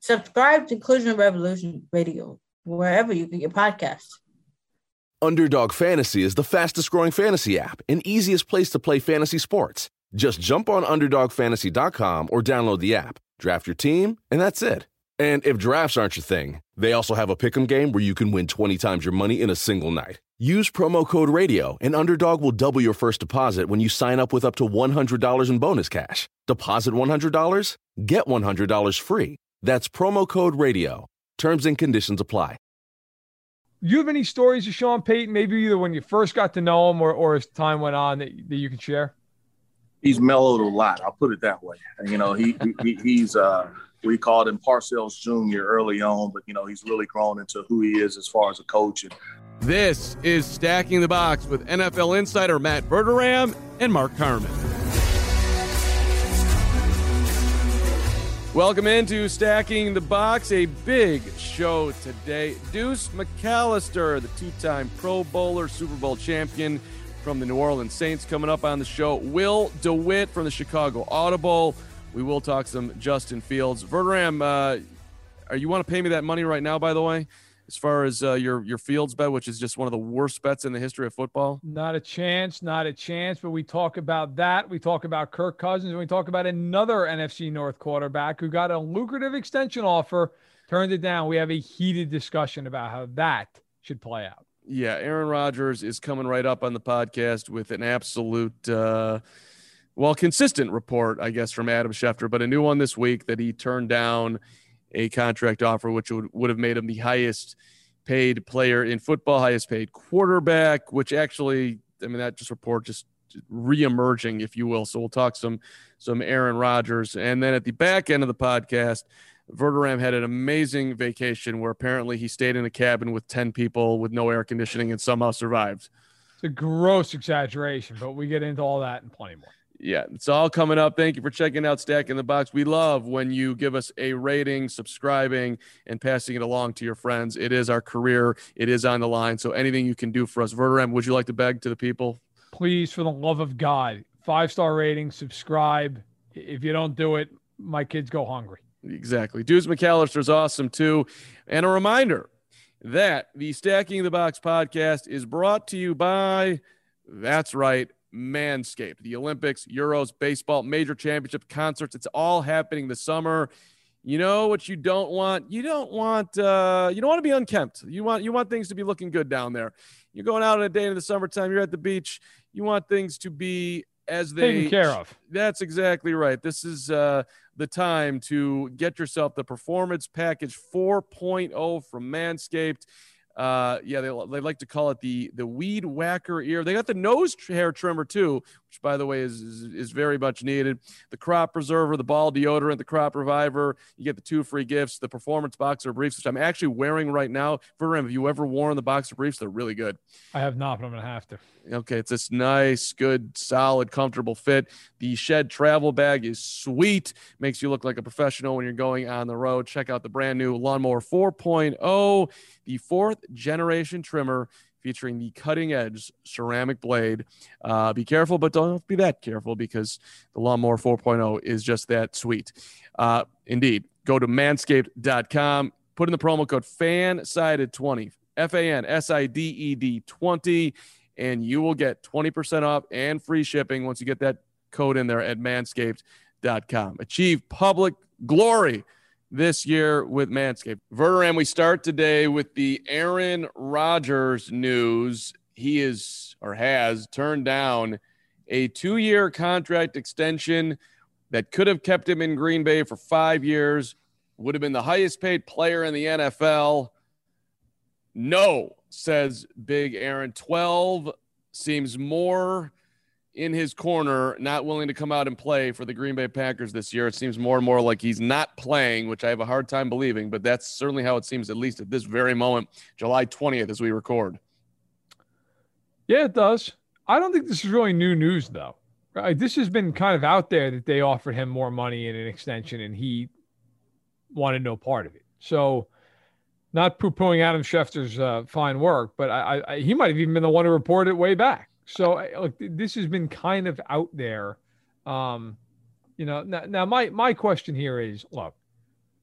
Subscribe to Inclusion Revolution Radio, wherever you get your podcasts. Underdog Fantasy is the fastest growing fantasy app and easiest place to play fantasy sports. Just jump on UnderdogFantasy.com or download the app, draft your team, and that's it. And if drafts aren't your thing, they also have a pick'em game where you can win 20 times your money in a single night. Use promo code RADIO, and Underdog will double your first deposit when you sign up with up to $100 in bonus cash. Deposit $100, get $100 free. That's promo code RADIO. Terms and conditions apply. You have any stories of Sean Payton, maybe either when you first got to know him or as time went on that you can share? He's mellowed a lot. I'll put it that way. You know, he's we called him Parcells Jr. early on, but, you know, he's really grown into who he is as far as a coach. This is Stacking the Box with NFL insider Matt Verderame and Mark Carman. Welcome into Stacking the Box, a big show today. Deuce McAllister, the two-time Pro Bowler, Super Bowl champion from the New Orleans Saints, coming up on the show. Will DeWitt from the Chicago Audible. We will talk some Justin Fields. Verderame, you want to pay me that money right now, by the way, as far as your Fields bet, which is just one of the worst bets in the history of football? Not a chance. But we talk about that. We talk about Kirk Cousins, and we talk about another NFC North quarterback who got a lucrative extension offer, turned it down. We have a heated discussion about how that should play out. Yeah, Aaron Rodgers is coming right up on the podcast with an absolute, consistent report, I guess, from Adam Schefter, but a new one this week that he turned down a contract offer, which would have made him the highest paid player in football, highest paid quarterback, which actually, I mean, that just report just reemerging, if you will. So we'll talk some Aaron Rodgers. And then at the back end of the podcast, Verderame had an amazing vacation where apparently he stayed in a cabin with 10 people with no air conditioning and somehow survived. It's a gross exaggeration, but we get into all that and plenty more. Yeah, it's all coming up. Thank you for checking out Stacking the Box. We love when you give us a rating, subscribing, and passing it along to your friends. It is our career. It is on the line. So anything you can do for us. Verderame, would you like to beg to the people? Please, for the love of God, 5-star rating, subscribe. If you don't do it, my kids go hungry. Exactly. Deuce McAllister's awesome too. And a reminder that the Stacking the Box podcast is brought to you by, that's right, Manscaped. The Olympics, Euros, baseball, major championship, concerts, it's all happening this summer. You know what you don't want? You don't want to be unkempt. You want things to be looking good down there. You're going out on a day in the summertime, you're at the beach, you want things to be as they taken care of. That's exactly right. This is the time to get yourself the Performance Package 4.0 from Manscaped. They like to call it the Weed Whacker ear. They got the nose hair trimmer too, which by the way is very much needed. The Crop Preserver, the ball deodorant, the Crop Reviver. You get the 2 free gifts, the Performance Boxer Briefs, which I'm actually wearing right now. Verderame, have you ever worn the Boxer Briefs? They're really good. I have not, but I'm going to have to. Okay, it's this nice, good, solid, comfortable fit. The Shed travel bag is sweet. Makes you look like a professional when you're going on the road. Check out the brand new Lawnmower 4.0, the 4th generation trimmer featuring the cutting-edge ceramic blade. Be careful, but don't be that careful because the Lawnmower 4.0 is just that sweet. Indeed, go to manscaped.com. Put in the promo code FANSIDED20, FANSIDED 20, and you will get 20% off and free shipping once you get that code in there at manscaped.com. Achieve public glory this year with Manscaped. Verderame, we start today with the Aaron Rodgers news. He has turned down a 2-year contract extension that could have kept him in Green Bay for 5 years, would have been the highest paid player in the NFL. No, says Big Aaron. 12 seems more in his corner, not willing to come out and play for the Green Bay Packers this year. It seems more and more like he's not playing, which I have a hard time believing, but that's certainly how it seems, at least at this very moment, July 20th, as we record. Yeah, it does. I don't think this is really new news, though. Right? This has been kind of out there that they offered him more money in an extension, and he wanted no part of it. So, not poo-pooing Adam Schefter's fine work, but he might have even been the one who reported it way back. So look, this has been kind of out there. Now my question here is, look,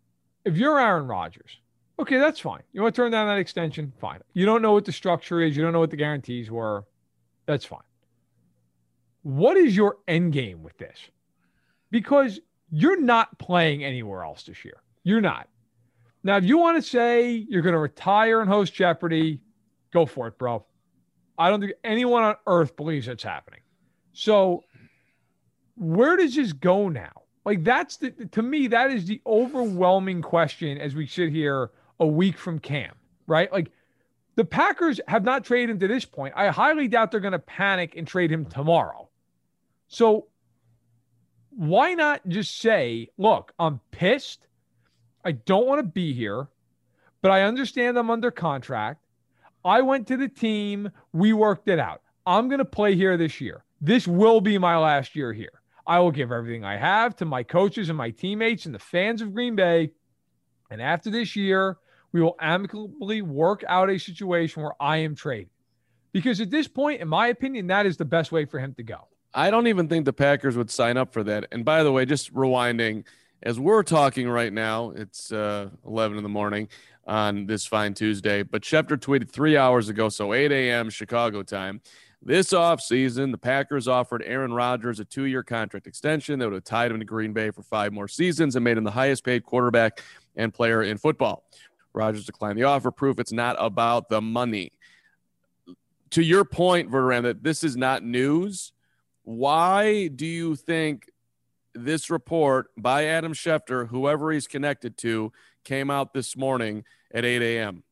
if you're Aaron Rodgers, okay, that's fine. You want to turn down that extension? Fine. You don't know what the structure is. You don't know what the guarantees were. That's fine. What is your end game with this? Because you're not playing anywhere else this year. You're not. Now, if you want to say you're going to retire and host Jeopardy, go for it, bro. I don't think anyone on earth believes that's happening. So where does this go now? Like, to me, that is the overwhelming question as we sit here a week from camp, right? Like, the Packers have not traded him to this point. I highly doubt they're going to panic and trade him tomorrow. So why not just say, look, I'm pissed. I don't want to be here, but I understand I'm under contract. I went to the team. We worked it out. I'm going to play here this year. This will be my last year here. I will give everything I have to my coaches and my teammates and the fans of Green Bay. And after this year, we will amicably work out a situation where I am traded. Because at this point, in my opinion, that is the best way for him to go. I don't even think the Packers would sign up for that. And by the way, just rewinding, as we're talking right now, it's 11 in the morning on this fine Tuesday, but Schefter tweeted 3 hours ago, so 8 a.m. Chicago time. This offseason, the Packers offered Aaron Rodgers a 2-year contract extension that would have tied him to Green Bay for 5 more seasons and made him the highest paid quarterback and player in football. Rodgers declined the offer, proof it's not about the money. To your point, Verderam, that this is not news, why do you think this report by Adam Schefter, whoever he's connected to, came out this morning at 8 a.m.?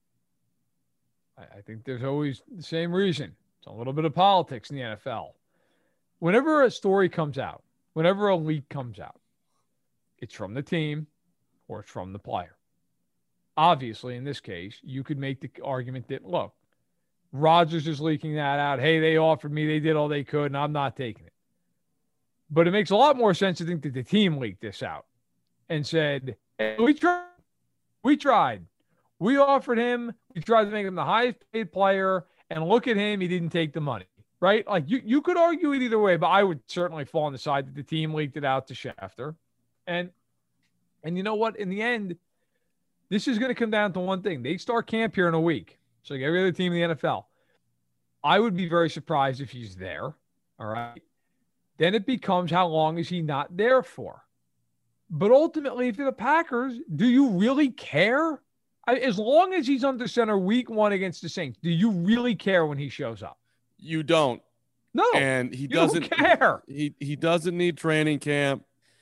I think there's always the same reason. It's a little bit of politics in the NFL. Whenever a story comes out, whenever a leak comes out, it's from the team or it's from the player. Obviously, in this case, you could make the argument that, look, Rodgers is leaking that out. Hey, they offered me, they did all they could, and I'm not taking it. But it makes a lot more sense to think that the team leaked this out and said, hey, we tried. We offered him. We tried to make him the highest paid player, and look at him. He didn't take the money, right? Like, you could argue it either way, but I would certainly fall on the side that the team leaked it out to Schefter. And you know what? In the end, this is going to come down to one thing. They start camp here in a week. So like every other team in the NFL. I would be very surprised if he's there. All right. Then it becomes, how long is he not there for? But ultimately, if you're the Packers, do you really care? As long as he's under center week 1 against the Saints, do you really care when he shows up? You don't. No. And he doesn't care. He doesn't need training camp.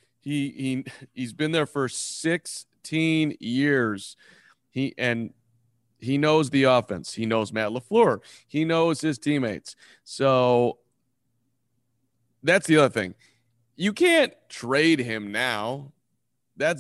He's been there for 16 years. He knows the offense. He knows Matt LaFleur. He knows his teammates. So that's the other thing. You can't trade him now. That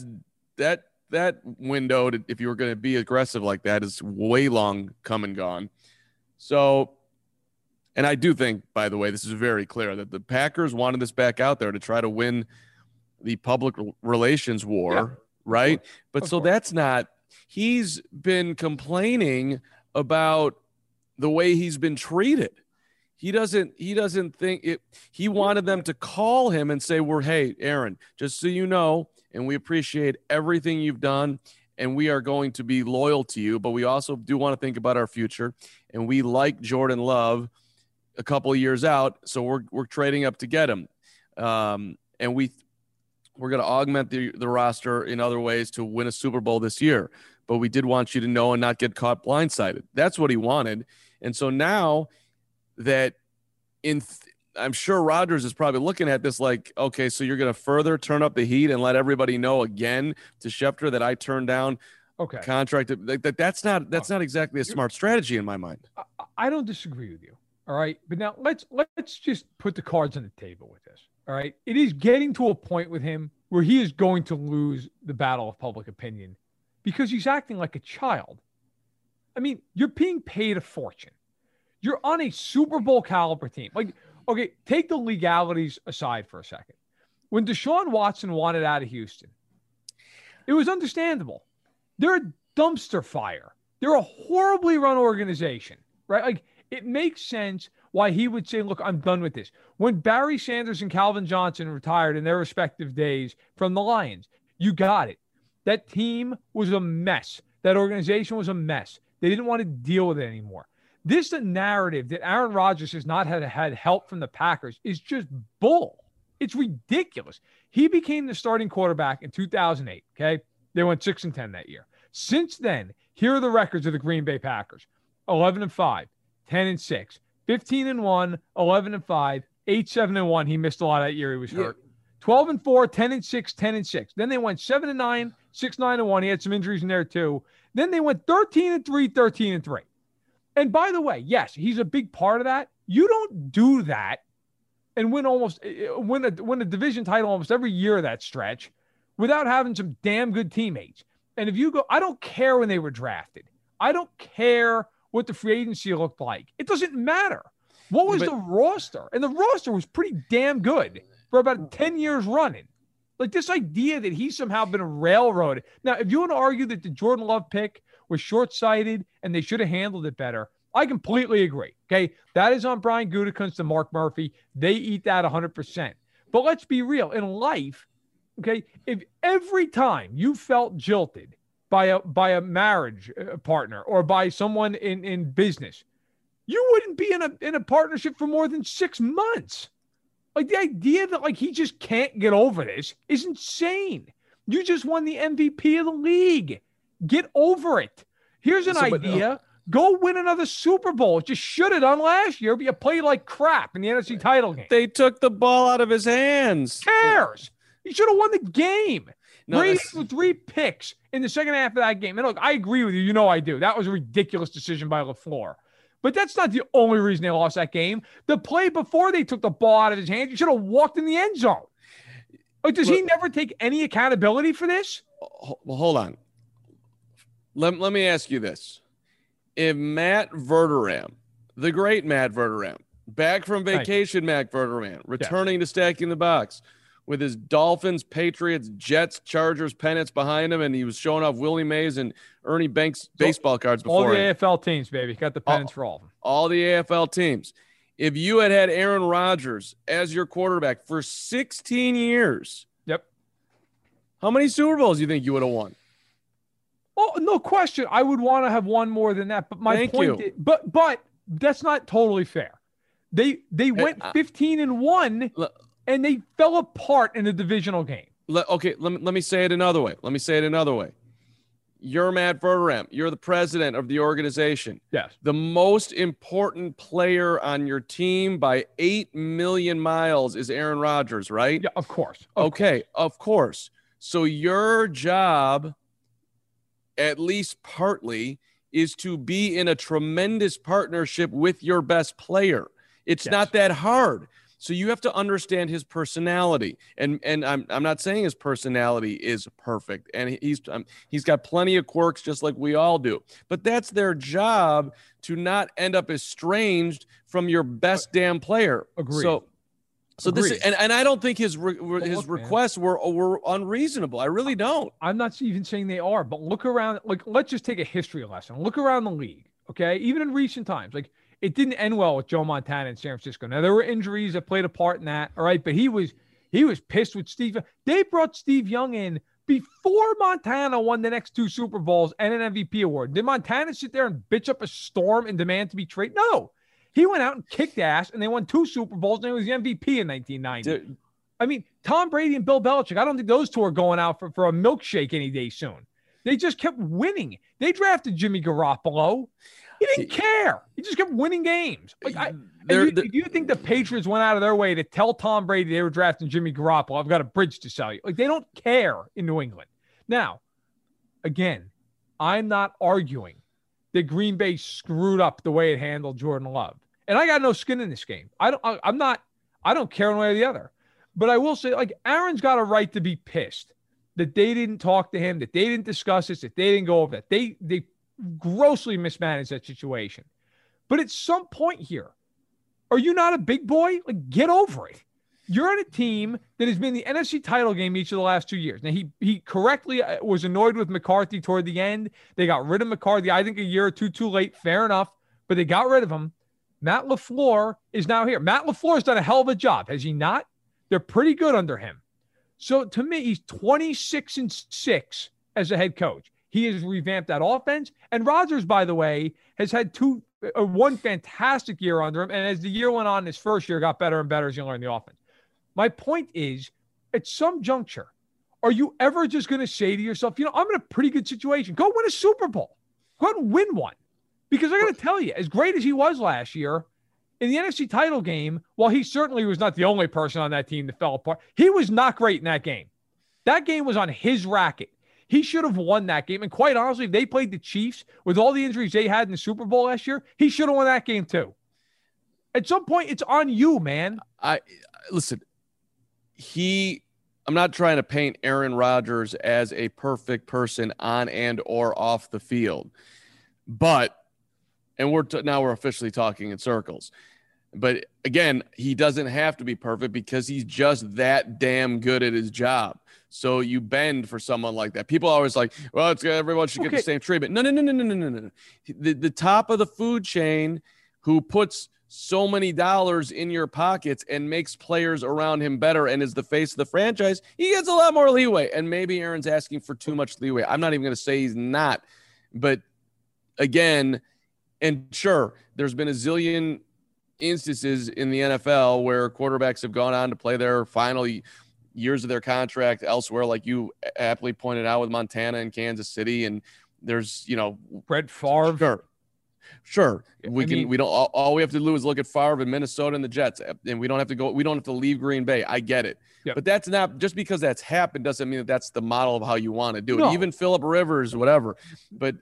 window, if you were going to be aggressive like that, is way long come and gone. So, and I do think, by the way, this is very clear that the Packers wanted this back out there to try to win the public relations war, right? But so that's not, he's been complaining about the way he's been treated. He doesn't think it. He wanted them to call him and say, hey, Aaron, just so you know, and we appreciate everything you've done, and we are going to be loyal to you, but we also do want to think about our future, and we like Jordan Love a couple of years out, so we're trading up to get him, and we're going to augment the roster in other ways to win a Super Bowl this year. But we did want you to know and not get caught blindsided. That's what he wanted, and so now that I'm sure Rodgers is probably looking at this like, okay, so you're going to further turn up the heat and let everybody know again to Schefter that I turned down contract. That's not exactly a smart strategy in my mind. I don't disagree with you. All right. But now let's just put the cards on the table with this. All right. It is getting to a point with him where he is going to lose the battle of public opinion because he's acting like a child. I mean, you're being paid a fortune. You're on a Super Bowl caliber team. Like, okay, take the legalities aside for a second. When Deshaun Watson wanted out of Houston, it was understandable. They're a dumpster fire. They're a horribly run organization, right? Like, it makes sense why he would say, look, I'm done with this. When Barry Sanders and Calvin Johnson retired in their respective days from the Lions, you got it. That team was a mess. That organization was a mess. They didn't want to deal with it anymore. This narrative that Aaron Rodgers has not had help from the Packers is just bull. It's ridiculous. He became the starting quarterback in 2008, okay? They went 6-10 that year. Since then, here are the records of the Green Bay Packers. 11-5, 10-6, 15-1, 11-5, 8-7-1. He missed a lot that year. He was hurt. 12-4, 10-6, 10-6. Then they went 7-9, 6-9-1. He had some injuries in there too. Then they went 13-3, 13-3. And by the way, yes, he's a big part of that. You don't do that and win a division title almost every year of that stretch without having some damn good teammates. And if you go, I don't care when they were drafted. I don't care what the free agency looked like. It doesn't matter. What was the roster? And the roster was pretty damn good for about 10 years running. Like this idea that he's somehow been railroaded. Now, if you want to argue that the Jordan Love pick was short-sighted and they should have handled it better, I completely agree. Okay, that is on Brian Gutekunst and Mark Murphy. They eat that 100%. But let's be real. In life, okay, if every time you felt jilted by a marriage partner or by someone in business, you wouldn't be in a partnership for more than 6 months. Like the idea that like he just can't get over this is insane. You just won the MVP of the league. Get over it. Here's an idea. Go win another Super Bowl. Just should have done last year, but you played like crap in the NFC title game. They took the ball out of his hands. Who cares? He should have won the game. Brady threw 3 picks in the second half of that game. And look, I agree with you. You know I do. That was a ridiculous decision by LaFleur. But that's not the only reason they lost that game. The play before they took the ball out of his hands, you should have walked in the end zone. Like, does he never take any accountability for this? Well, hold on. Let me ask you this. If Matt Verderame, the great Matt Verderame, back from vacation Matt Verderame, returning to Stacking the Box with his Dolphins, Patriots, Jets, Chargers pennants behind him, and he was showing off Willie Mays and Ernie Banks baseball cards before. All the AFL teams, baby. Got the pennants for all of them. All the AFL teams. If you had Aaron Rodgers as your quarterback for 16 years, how many Super Bowls do you think you would have won? Oh, no question. I would want to have won more than that. But my point is, but that's not totally fair. They went 15-1 and they fell apart in the divisional game. Okay, let me say it another way. You're Matt Verderame. You're the president of the organization. Yes. The most important player on your team by 8 million miles is Aaron Rodgers, right? Yeah, of course. Of course. So your job, at least partly, is to be in a tremendous partnership with your best player. It's not that hard. So you have to understand his personality, and I'm not saying his personality is perfect, and he's got plenty of quirks just like we all do. But that's their job, to not end up estranged from your best damn player. Agreed. So this is, and I don't think his requests were unreasonable. I really don't. I'm not even saying they are, but look around. Like, let's just take a history lesson. Look around the league, okay? Even in recent times, like, it didn't end well with Joe Montana in San Francisco. Now, there were injuries that played a part in that, all right? But he was pissed with Steve. They brought Steve Young in before Montana won the next 2 Super Bowls and an MVP award. Did Montana sit there and bitch up a storm and demand to be traded? No. He went out and kicked ass, and they won 2 Super Bowls, and he was the MVP in 1990. I mean, Tom Brady and Bill Belichick, I don't think those two are going out for a milkshake any day soon. They just kept winning. They drafted Jimmy Garoppolo. He didn't care. He just kept winning games. Like, if you think the Patriots went out of their way to tell Tom Brady they were drafting Jimmy Garoppolo, I've got a bridge to sell you. Like, they don't care in New England. Now, again, I'm not arguing that Green Bay screwed up the way it handled Jordan Love. And I got no skin in this game. I don't care one way or the other. But I will say, like, Aaron's got a right to be pissed that they didn't talk to him, that they didn't discuss this, that they didn't go over that. They grossly mismanaged that situation. But at some point here, are you not a big boy? Like, get over it. You're on a team that has been the NFC title game each of the last 2 years. Now, he correctly was annoyed with McCarthy toward the end. They got rid of McCarthy, I think, a year or two too late. Fair enough. But they got rid of him. Matt LaFleur is now here. Matt LaFleur has done a hell of a job, has he not? They're pretty good under him. So to me, he's 26-6 as a head coach. He has revamped that offense. And Rodgers, by the way, has had one fantastic year under him. And as the year went on, his first year got better and better as he learned the offense. My point is, at some juncture, are you ever just going to say to yourself, I'm in a pretty good situation. Go win a Super Bowl. Go out and win one. Because I got to tell you, as great as he was last year, in the NFC title game, while he certainly was not the only person on that team that fell apart, he was not great in that game. That game was on his racket. He should have won that game. And quite honestly, if they played the Chiefs with all the injuries they had in the Super Bowl last year, he should have won that game too. At some point, it's on you, man. Listen, I'm not trying to paint Aaron Rodgers as a perfect person on and or off the field, but, and now we're officially talking in circles. But again, he doesn't have to be perfect because he's just that damn good at his job. So you bend for someone like that. People are always like, well, everyone should get the same treatment. No. The top of the food chain who puts so many dollars in your pockets and makes players around him better and is the face of the franchise, he gets a lot more leeway. And maybe Aaron's asking for too much leeway. I'm not even going to say he's not. But again, and sure, there's been a zillion instances in the NFL where quarterbacks have gone on to play their final years of their contract elsewhere, like you aptly pointed out with Montana and Kansas City. And there's, Brett Favre. Sure. All we have to do is look at Favre and Minnesota and the Jets, and we don't have to leave Green Bay. I get it. Yep. But that's not, just because that's happened doesn't mean that that's the model of how you want to do it. Even Phillip Rivers, whatever. But,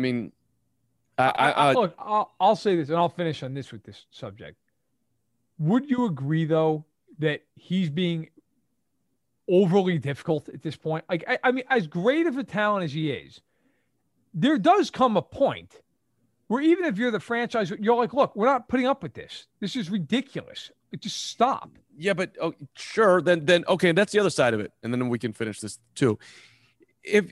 look, I'll say this, and I'll finish on this with this subject. Would you agree, though, that he's being overly difficult at this point? Like, I mean, as great of a talent as he is, there does come a point where even if you're the franchise, you're like, look, we're not putting up with this. This is ridiculous. Just stop. Yeah, but sure. Then okay, that's the other side of it, and then we can finish this too. If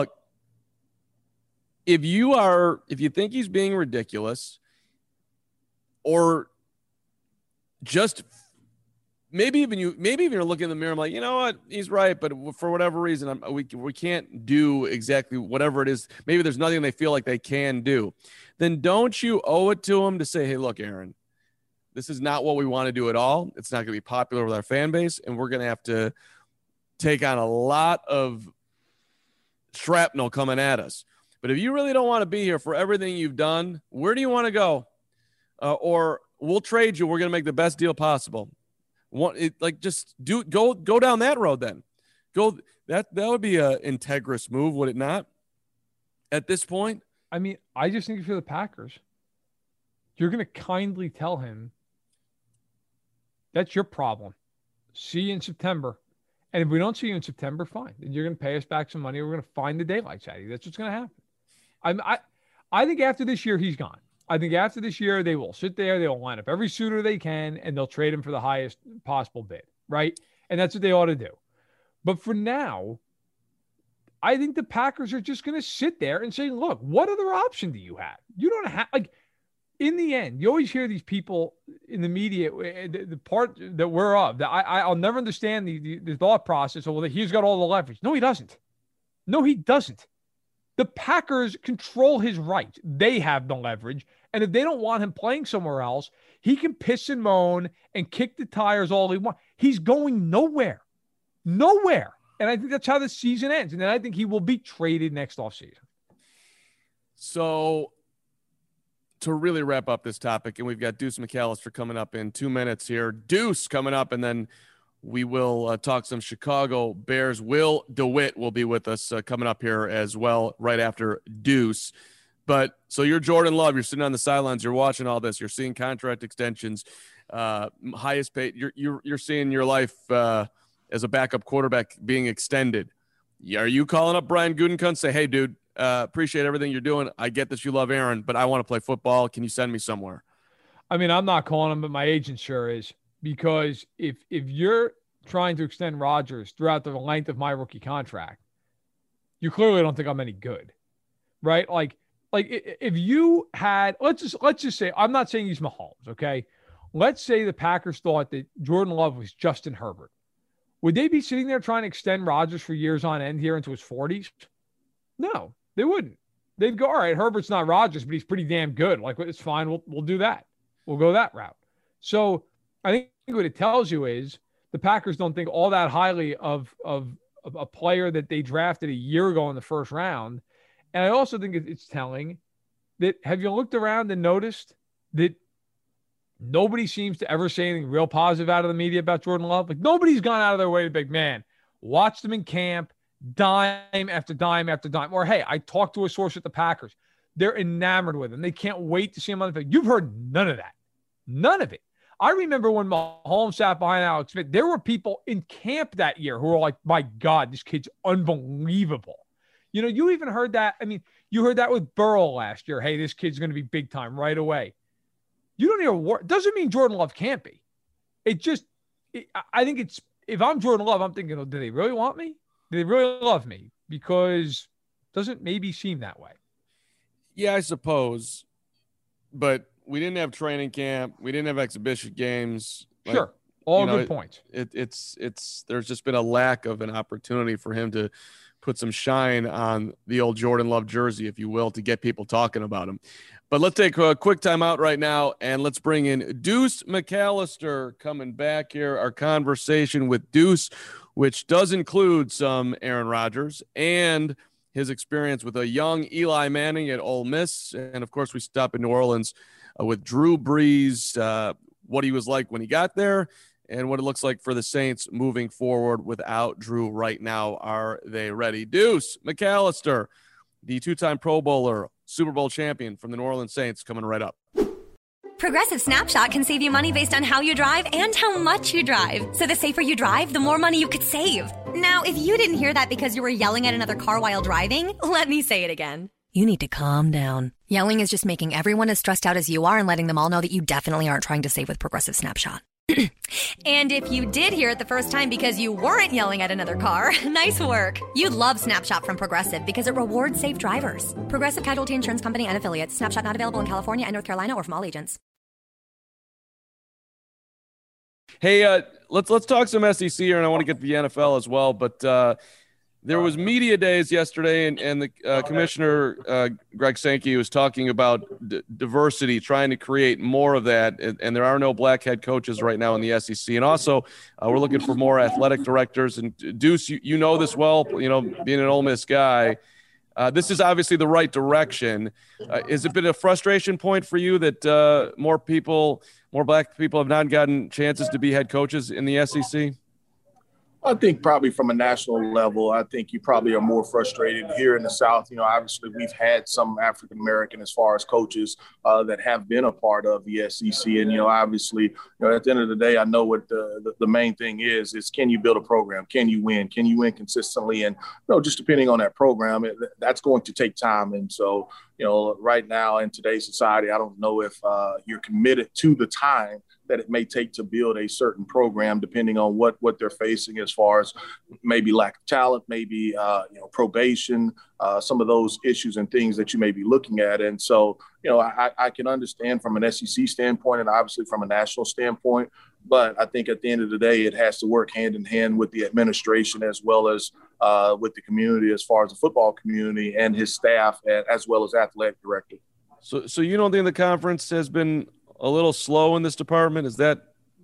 you think he's being ridiculous, or just maybe even you're looking in the mirror, I'm like, you know what, he's right, but for whatever reason, we can't do exactly whatever it is. Maybe there's nothing they feel like they can do. Then don't you owe it to him to say, hey, look, Aaron, this is not what we want to do at all. It's not going to be popular with our fan base, and we're going to have to take on a lot of shrapnel coming at us. But if you really don't want to be here for everything you've done, where do you want to go? Or we'll trade you. We're going to make the best deal possible. Go down that road then. That would be a integrous move, would it not? At this point, I mean, I just think if you're the Packers, you're going to kindly tell him that's your problem. See you in September. And if we don't see you in September, fine. Then you're going to pay us back some money. We're going to find the daylights out of you. That's what's going to happen. I think after this year, he's gone. I think after this year, they will sit there, they will line up every suitor they can, and they'll trade him for the highest possible bid, right? And that's what they ought to do. But for now, I think the Packers are just going to sit there and say, look, what other option do you have? You don't have, in the end, you always hear these people in the media, the part that we're of, that I'll never understand the thought process of, well, he's got all the leverage. No, he doesn't. The Packers control his rights. They have the leverage. And if they don't want him playing somewhere else, he can piss and moan and kick the tires all he wants. He's going nowhere. And I think that's how the season ends. And then I think he will be traded next offseason. So to really wrap up this topic, and we've got Deuce McAllister coming up in 2 minutes here. Deuce coming up, and then we will talk some Chicago Bears. Will DeWitt will be with us coming up here as well right after Deuce. But so you're Jordan Love. You're sitting on the sidelines. You're watching all this. You're seeing contract extensions, highest paid. You're seeing your life as a backup quarterback being extended. Are you calling up Brian Gutekunst and say, hey, dude, appreciate everything you're doing. I get that you love Aaron, but I want to play football. Can you send me somewhere? I mean, I'm not calling him, but my agent sure is. Because if you're trying to extend Rodgers throughout the length of my rookie contract, you clearly don't think I'm any good, right? Like if you had, let's just say, I'm not saying he's Mahomes, okay? Let's say the Packers thought that Jordan Love was Justin Herbert. Would they be sitting there trying to extend Rodgers for years on end here into his 40s? No, they wouldn't. They'd go, all right, Herbert's not Rodgers, but he's pretty damn good. Like, it's fine. We'll do that. We'll go that route. So I think what it tells you is the Packers don't think all that highly of a player that they drafted a year ago in the first round. And I also think it's telling that, have you looked around and noticed that nobody seems to ever say anything real positive out of the media about Jordan Love? Like, nobody's gone out of their way to be like, man, watch them in camp, dime after dime after dime. Or, hey, I talked to a source at the Packers. They're enamored with him. They can't wait to see him on the field. You've heard none of that. None of it. I remember when Mahomes sat behind Alex Smith, there were people in camp that year who were like, my God, this kid's unbelievable. You know, you even heard that. I mean, you heard that with Burrow last year. Hey, this kid's going to be big time right away. You don't hear a word. Doesn't mean Jordan Love can't be. I think it's, if I'm Jordan Love, I'm thinking, oh, do they really want me? Do they really love me? Because it doesn't maybe seem that way. Yeah, I suppose. But we didn't have training camp. We didn't have exhibition games. Sure. All good points. It's there's just been a lack of an opportunity for him to put some shine on the old Jordan Love jersey, if you will, to get people talking about him. But let's take a quick time out right now, and let's bring in Deuce McAllister coming back here. Our conversation with Deuce, which does include some Aaron Rodgers and his experience with a young Eli Manning at Ole Miss. And, of course, we stop in New Orleans with Drew Brees, what he was like when he got there, and what it looks like for the Saints moving forward without Drew right now. Are they ready? Deuce McAllister, the two-time Pro Bowler, Super Bowl champion from the New Orleans Saints, coming right up. Progressive Snapshot can save you money based on how you drive and how much you drive. So the safer you drive, the more money you could save. Now, if you didn't hear that because you were yelling at another car while driving, let me say it again. You need to calm down. Yelling is just making everyone as stressed out as you are and letting them all know that you definitely aren't trying to save with Progressive Snapshot. And if you did hear it the first time because you weren't yelling at another car, nice work. You'd love Snapshot from Progressive because it rewards safe drivers. Progressive Casualty Insurance Company and Affiliates. Snapshot not available in California and North Carolina or from all agents. Hey, let's talk some SEC here, and I want to get to the NFL as well. But there was media days yesterday, and the commissioner, Greg Sankey, was talking about diversity, trying to create more of that. And there are no black head coaches right now in the SEC. And also, we're looking for more athletic directors. And Deuce, you know this well, being an Ole Miss guy. This is obviously the right direction. Has it been a frustration point for you that more black people have not gotten chances to be head coaches in the SEC? I think probably from a national level, I think you probably are more frustrated here in the South. Obviously we've had some African-American as far as coaches that have been a part of the SEC. And, obviously, at the end of the day, I know what the main thing is can you build a program? Can you win? Can you win consistently? And, just depending on that program, that's going to take time. And so, right now in today's society, I don't know if you're committed to the time that it may take to build a certain program, depending on what they're facing as far as maybe lack of talent, maybe probation, some of those issues and things that you may be looking at. And so, I can understand from an SEC standpoint and obviously from a national standpoint, but I think at the end of the day, it has to work hand in hand with the administration as well as with the community, as far as the football community and his staff, as well as athletic director. So you don't think the conference has been a little slow in this department? Is that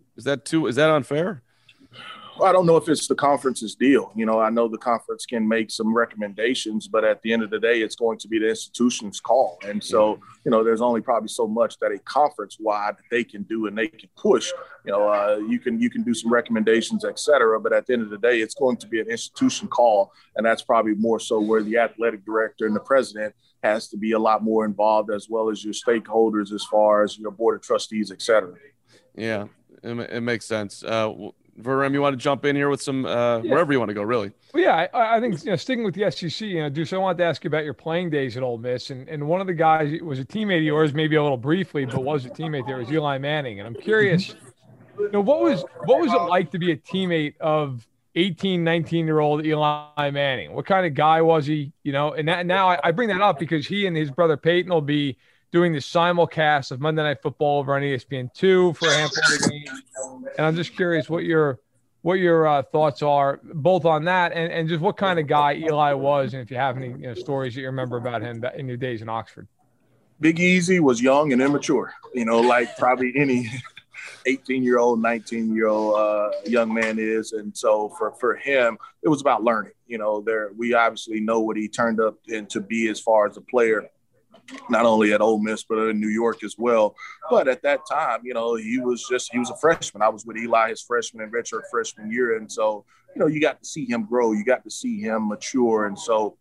unfair? Well, I don't know if it's the conference's deal. I know the conference can make some recommendations, but at the end of the day, it's going to be the institution's call. And so, there's only probably so much that a conference-wide they can do and they can push. You can do some recommendations, et cetera, but at the end of the day, it's going to be an institution call. And that's probably more so where the athletic director and the president has to be a lot more involved, as well as your stakeholders as far as your board of trustees, et cetera. Yeah, it makes sense. Verem, you want to jump in here with some wherever you want to go, really? Well, yeah, I think sticking with the SEC, Deuce, I wanted to ask you about your playing days at Ole Miss, and one of the guys was a teammate of yours, maybe a little briefly, but was a teammate there, was Eli Manning, and I'm curious, what was it like to be a teammate of 18, 19-year-old Eli Manning? What kind of guy was he? And now I bring that up because he and his brother Peyton will be doing the simulcast of Monday Night Football over on ESPN2 for a handful of games. And I'm just curious what your what your thoughts are both on that and just what kind of guy Eli was, and if you have any stories that you remember about him in your days in Oxford. Big Easy was young and immature, like probably any 18-year-old, 19-year-old young man is. And so for him, it was about learning. We obviously know what he turned up to be as far as a player, not only at Ole Miss, but in New York as well. But at that time, he was a freshman. I was with Eli his freshman and redshirt freshman year. And so, you got to see him grow. You got to see him mature. And so,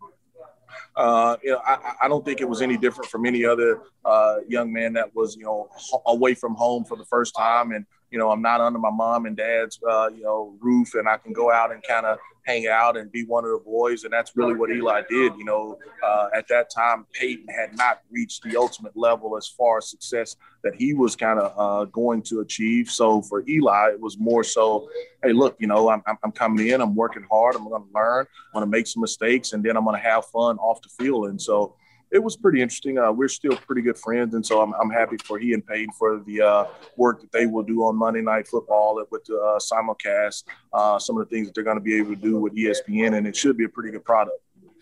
I don't think it was any different from any other young man that was, away from home for the first time. And, I'm not under my mom and dad's, roof, and I can go out and kind of hang out and be one of the boys. And that's really what Eli did. At that time, Peyton had not reached the ultimate level as far as success that he was kind of going to achieve. So for Eli, it was more so, hey, look, I'm coming in, I'm working hard, I'm going to learn, I'm going to make some mistakes, and then I'm going to have fun off the field. And so it was pretty interesting. We're still pretty good friends, and so I'm happy for he and Peyton for the work that they will do on Monday Night Football with the simulcast, some of the things that they're going to be able to do with ESPN, and it should be a pretty good product.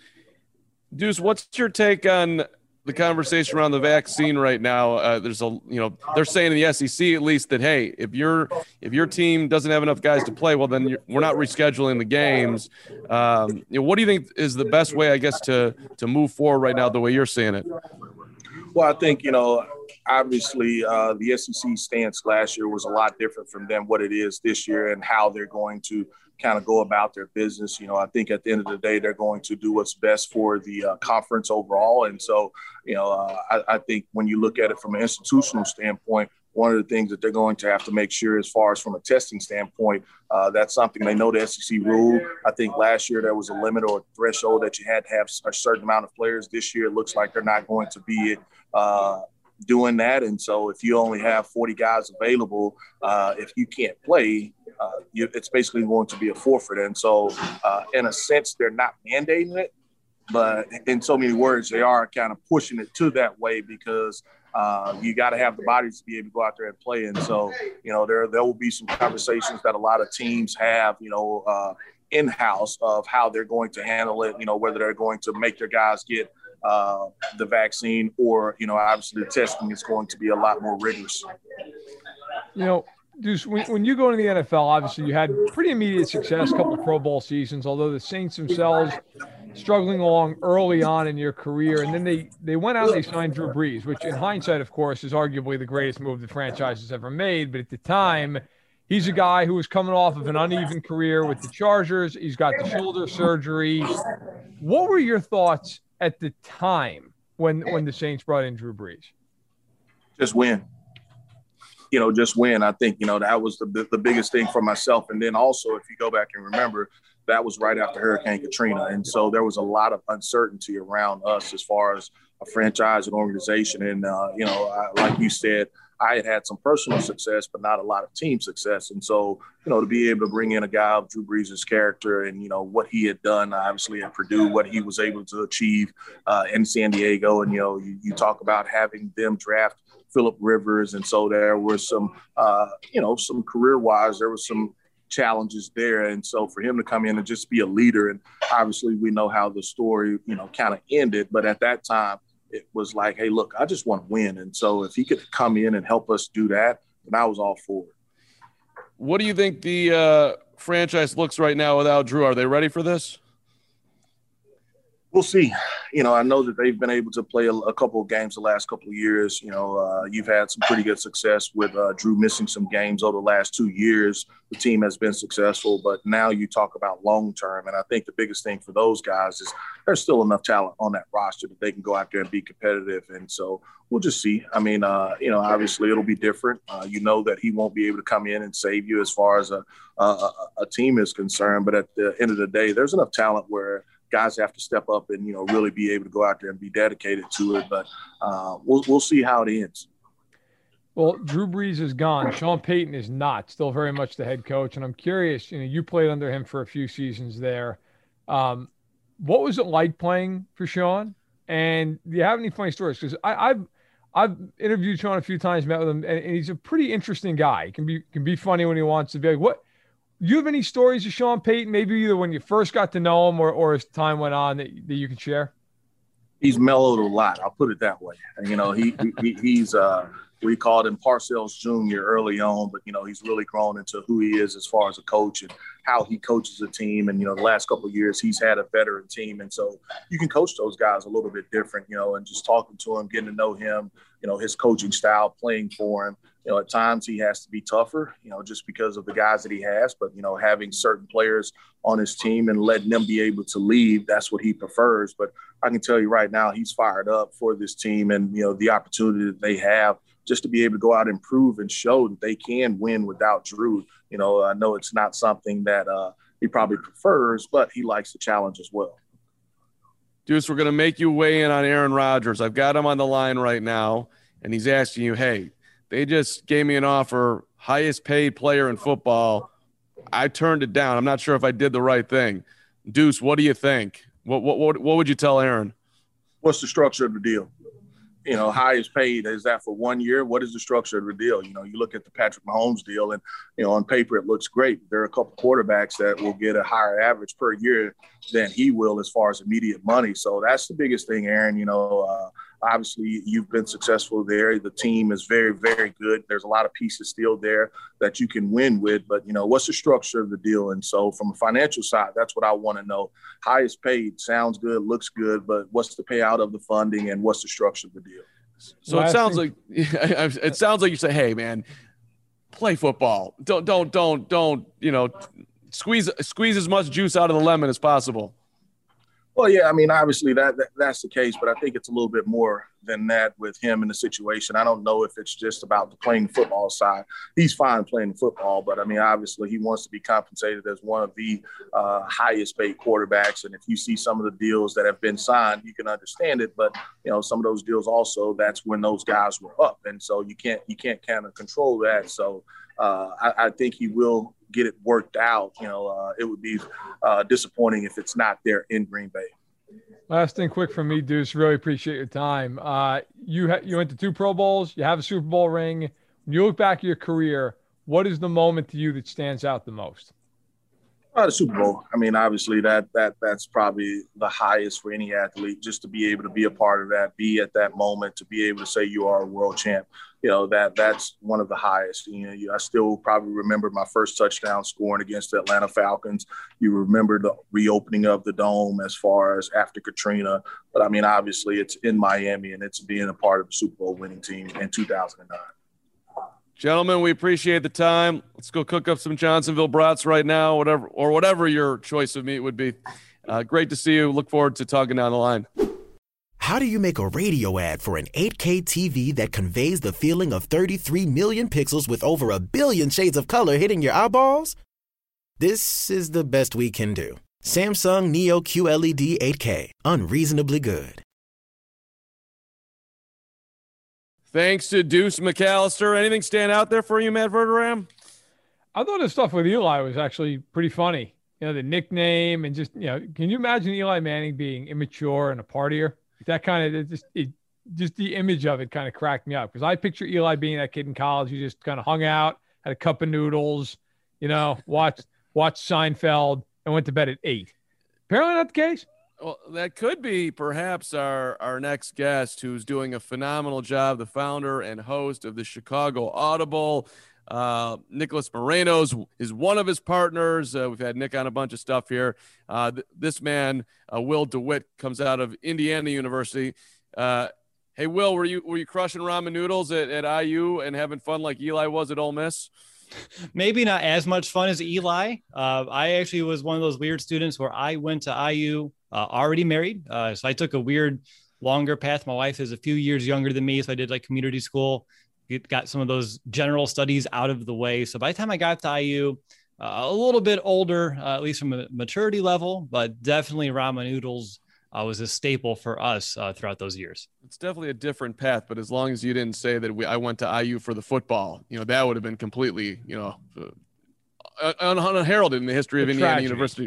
Deuce, what's your take on the conversation around the vaccine right now? They're saying in the SEC at least that, hey, if your team doesn't have enough guys to play, well, then we're not rescheduling the games. What do you think is the best way, I guess, to move forward right now, the way you're seeing it? Well, I think, obviously the SEC stance last year was a lot different from than what it is this year and how they're going to kind of go about their business. I think at the end of the day, they're going to do what's best for the conference overall. And so, I think when you look at it from an institutional standpoint, one of the things that they're going to have to make sure as far as from a testing standpoint, that's something they know the SEC rule. I think last year there was a limit or a threshold that you had to have a certain amount of players. This year it looks like they're not going to be doing that. And so if you only have 40 guys available, if you can't play, it's basically going to be a forfeit. And so in a sense, they're not mandating it, but in so many words, they are kind of pushing it to that way because you got to have the bodies to be able to go out there and play. And so, there will be some conversations that a lot of teams have, in-house of how they're going to handle it, whether they're going to make their guys get the vaccine or, obviously the testing is going to be a lot more rigorous. Deuce, when you go into the NFL, obviously you had pretty immediate success, a couple of Pro Bowl seasons, although the Saints themselves struggling along early on in your career. And then they went out and they signed Drew Brees, which in hindsight, of course, is arguably the greatest move the franchise has ever made. But at the time, he's a guy who was coming off of an uneven career with the Chargers. He's got the shoulder surgery. What were your thoughts at the time when the Saints brought in Drew Brees? Just win. Just win. I think, that was the biggest thing for myself. And then also, if you go back and remember, that was right after Hurricane Katrina. And so there was a lot of uncertainty around us as far as a franchise and organization. And, like you said, I had some personal success, but not a lot of team success. And so, to be able to bring in a guy of Drew Brees' character and, what he had done, obviously, at Purdue, what he was able to achieve in San Diego. And, you talk about having them draft Phillip Rivers. And so there were some, some career-wise, there was some challenges there. And so for him to come in and just be a leader, and obviously we know how the story, kind of ended. But at that time, it was like, hey, look, I just want to win. And so if he could come in and help us do that, then I was all for it. What do you think the franchise looks right now without Drew? Are they ready for this? We'll see. I know that they've been able to play a couple of games the last couple of years. You've had some pretty good success with Drew missing some games over the last 2 years. The team has been successful, but now you talk about long-term. And I think the biggest thing for those guys is there's still enough talent on that roster that they can go out there and be competitive. And so we'll just see. I mean, obviously it'll be different. That he won't be able to come in and save you as far as a team is concerned. But at the end of the day, there's enough talent where guys have to step up and, really be able to go out there and be dedicated to it. But we'll see how it ends. Well, Drew Brees is gone. Sean Payton is not, still very much the head coach. And I'm curious, you played under him for a few seasons there. What was it like playing for Sean? And do you have any funny stories? Because I've interviewed Sean a few times, met with him, and he's a pretty interesting guy. He can be funny when he wants to be. Like, you have any stories of Sean Payton, maybe either when you first got to know him or as time went on that you can share? He's mellowed a lot. I'll put it that way. And, he's we called him Parcells Jr. early on, but, he's really grown into who he is as far as a coach and how he coaches a team. And, the last couple of years he's had a veteran team. And so you can coach those guys a little bit different, and just talking to him, getting to know him, his coaching style, playing for him. At times he has to be tougher, just because of the guys that he has. But, having certain players on his team and letting them be able to lead, that's what he prefers. But I can tell you right now, he's fired up for this team and, the opportunity that they have just to be able to go out and prove and show that they can win without Drew. I know it's not something that he probably prefers, but he likes the challenge as well. Deuce, we're going to make you weigh in on Aaron Rodgers. I've got him on the line right now, and he's asking you, hey, they just gave me an offer, highest paid player in football. I turned it down. I'm not sure if I did the right thing. Deuce, what do you think? What would you tell Aaron? What's the structure of the deal? Highest paid, is that for 1 year? What is the structure of the deal? You look at the Patrick Mahomes deal and, on paper it looks great. There are a couple quarterbacks that will get a higher average per year than he will as far as immediate money. So that's the biggest thing, Aaron. Obviously you've been successful there. The team is very, very good. There's a lot of pieces still there that you can win with, but what's the structure of the deal? And so from a financial side, that's what I want to know. Highest paid sounds good, looks good, but what's the payout of the funding and what's the structure of the deal? So it sounds like you say, hey man, play football. Don't, squeeze as much juice out of the lemon as possible. Well, yeah, obviously that's the case, but I think it's a little bit more than that with him in the situation. I don't know if it's just about the playing football side. He's fine playing football, but obviously he wants to be compensated as one of the highest paid quarterbacks. And if you see some of the deals that have been signed, you can understand it. But some of those deals also, that's when those guys were up, and so you can't kind of control that. So I think he will get it worked out. It would be disappointing if it's not there in Green Bay. Last thing quick from me, Deuce, really appreciate your time. You went to 2 Pro Bowls, you have a Super Bowl ring. When you look back at your career, what is the moment to you that stands out the most? The Super Bowl. Obviously that's probably the highest for any athlete, just to be able to be a part of that, be at that moment, to be able to say you are a world champ. That's one of the highest. I still probably remember my first touchdown scoring against the Atlanta Falcons. You remember the reopening of the dome as far as after Katrina. But obviously it's in Miami and it's being a part of the Super Bowl winning team in 2009. Gentlemen, we appreciate the time. Let's go cook up some Johnsonville brats right now, whatever your choice of meat would be. Great to see you. Look forward to talking down the line. How do you make a radio ad for an 8K TV that conveys the feeling of 33 million pixels with over a billion shades of color hitting your eyeballs? This is the best we can do. Samsung Neo QLED 8K, unreasonably good. Thanks to Deuce McAllister. Anything stand out there for you, Matt Verderam? I thought the stuff with Eli was actually pretty funny. The nickname and just, can you imagine Eli Manning being immature and a partier? That kind of just the image of it kind of cracked me up, because I picture Eli being that kid in college who just kind of hung out, had a cup of noodles, watched Seinfeld and went to bed at 8. Apparently not the case. Well, that could be perhaps our next guest, who's doing a phenomenal job, the founder and host of the Chicago Audible. Nicholas Moreno is one of his partners. We've had Nick on a bunch of stuff here. This man, Will DeWitt, comes out of Indiana University. Hey, Will, were you crushing ramen noodles at IU and having fun like Eli was at Ole Miss? Maybe not as much fun as Eli. I actually was one of those weird students where I went to IU already married. So I took a weird, longer path. My wife is a few years younger than me, so I did like community school. Got some of those general studies out of the way. So by the time I got to IU, a little bit older, at least from a maturity level, but definitely ramen noodles was a staple for us throughout those years. It's definitely a different path, but as long as you didn't say that I went to IU for the football, that would have been completely, unheralded in the history of Indiana University.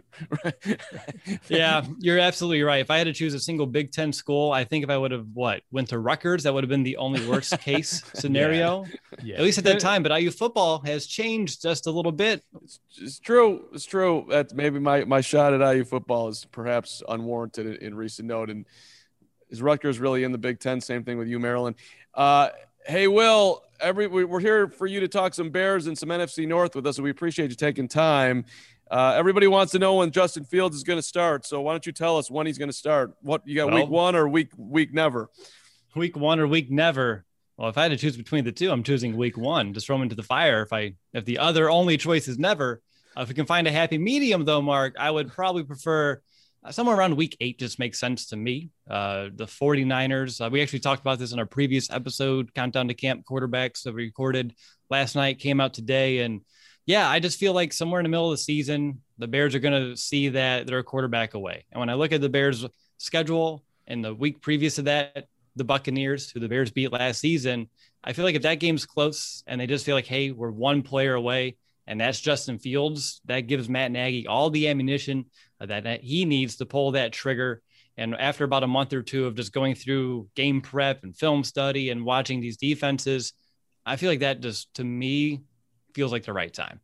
Yeah, you're absolutely right. If I had to choose a single Big Ten school, I think if I would have went to Rutgers, that would have been the only worst case scenario, at least at that time. But IU football has changed just a little bit. It's true. It's true. That's maybe my shot at IU football is perhaps unwarranted in recent note. And is Rutgers really in the Big Ten? Same thing with you, Maryland. Hey, Will, we're here for you to talk some Bears and some NFC North with us, so we appreciate you taking time. Everybody wants to know when Justin Fields is going to start, so why don't you tell us when he's going to start? What you got, week one or week never? Week one or week never. Well, if I had to choose between the two, I'm choosing week one. Just throw him into the fire. If the other only choice is never. If we can find a happy medium, though, Mark, I would probably prefer somewhere around week 8 just makes sense to me. The 49ers, we actually talked about this in our previous episode, Countdown to Camp quarterbacks that we recorded last night, came out today. And yeah, I just feel like somewhere in the middle of the season, the Bears are going to see that they're a quarterback away. And when I look at the Bears schedule and the week previous to that, the Buccaneers, who the Bears beat last season, I feel like if that game's close and they just feel like, hey, we're one player away, and that's Justin Fields, that gives Matt Nagy all the ammunition that he needs to pull that trigger. And after about a month or two of just going through game prep and film study and watching these defenses, I feel like that just, to me, feels like the right time.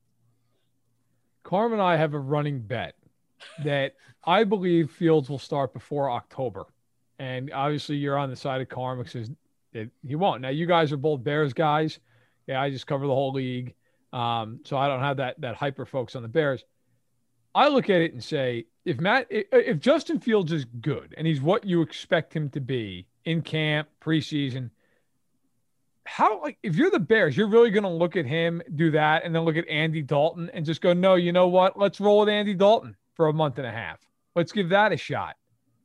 Carm and I have a running bet that I believe Fields will start before October. And obviously you're on the side of Carm because he won't. Now, you guys are both Bears guys. Yeah, I just cover the whole league. So I don't have that hyper focus on the Bears. I look at it and say, if Justin Fields is good and he's what you expect him to be in camp, preseason, if you're the Bears, you're really going to look at him, do that, and then look at Andy Dalton and just go, no, you know what? Let's roll with Andy Dalton for a month and a half. Let's give that a shot.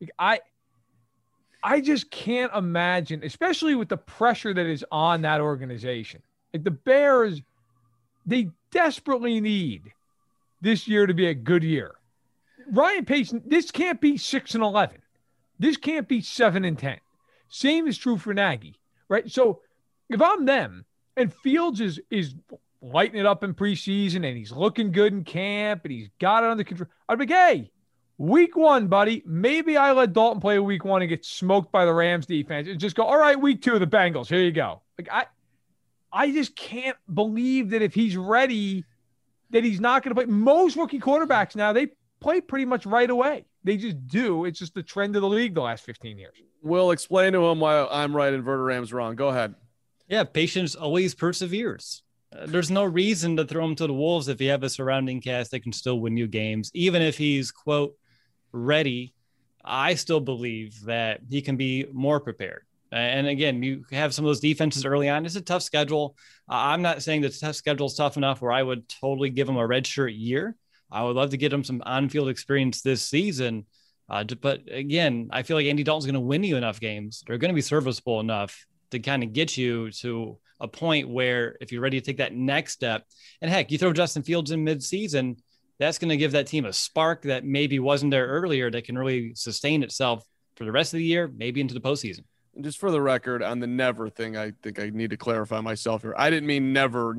I just can't imagine, especially with the pressure that is on that organization. Like the Bears, they desperately need this year to be a good year. Ryan Pace, this can't be 6-11. This can't be 7-10. Same is true for Nagy, right? So if I'm them and Fields is lighting it up in preseason and he's looking good in camp and he's got it under control, I'd be like, hey, week 1, buddy, maybe I let Dalton play week 1 and get smoked by the Rams defense and just go, all right, week 2 of the Bengals, here you go. Like I just can't believe that if he's ready, that he's not going to play. Most rookie quarterbacks now, they play pretty much right away. They just do. It's just the trend of the league the last 15 years. Will, explain to him why I'm right and Verder Ram's wrong. Go ahead. Yeah, patience always perseveres. There's no reason to throw him to the wolves if you have a surrounding cast that can still win you games. Even if he's, quote, ready, I still believe that he can be more prepared. And again, you have some of those defenses early on. It's a tough schedule. I'm not saying the tough schedule is tough enough where I would totally give him a redshirt year. I would love to get him some on-field experience this season. But again, I feel like Andy Dalton's going to win you enough games. They're going to be serviceable enough to kind of get you to a point where if you're ready to take that next step, and heck, you throw Justin Fields in mid-season, that's going to give that team a spark that maybe wasn't there earlier that can really sustain itself for the rest of the year, maybe into the postseason. Just for the record, on the never thing, I think I need to clarify myself here. I didn't mean never.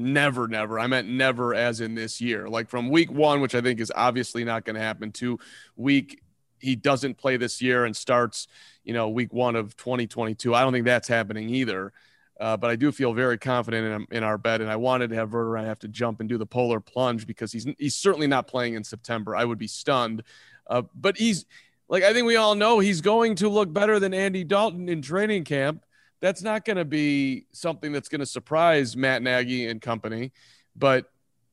I meant never as in this year. Like from week 1, which I think is obviously not going to happen, to week he doesn't play this year and starts, week 1 of 2022. I don't think that's happening either. But I do feel very confident in our bet, and I wanted to have Verder have to jump and do the polar plunge because he's certainly not playing in September. I would be stunned. But he's – like, I think we all know he's going to look better than Andy Dalton in training camp. That's not going to be something that's going to surprise Matt Nagy and company. But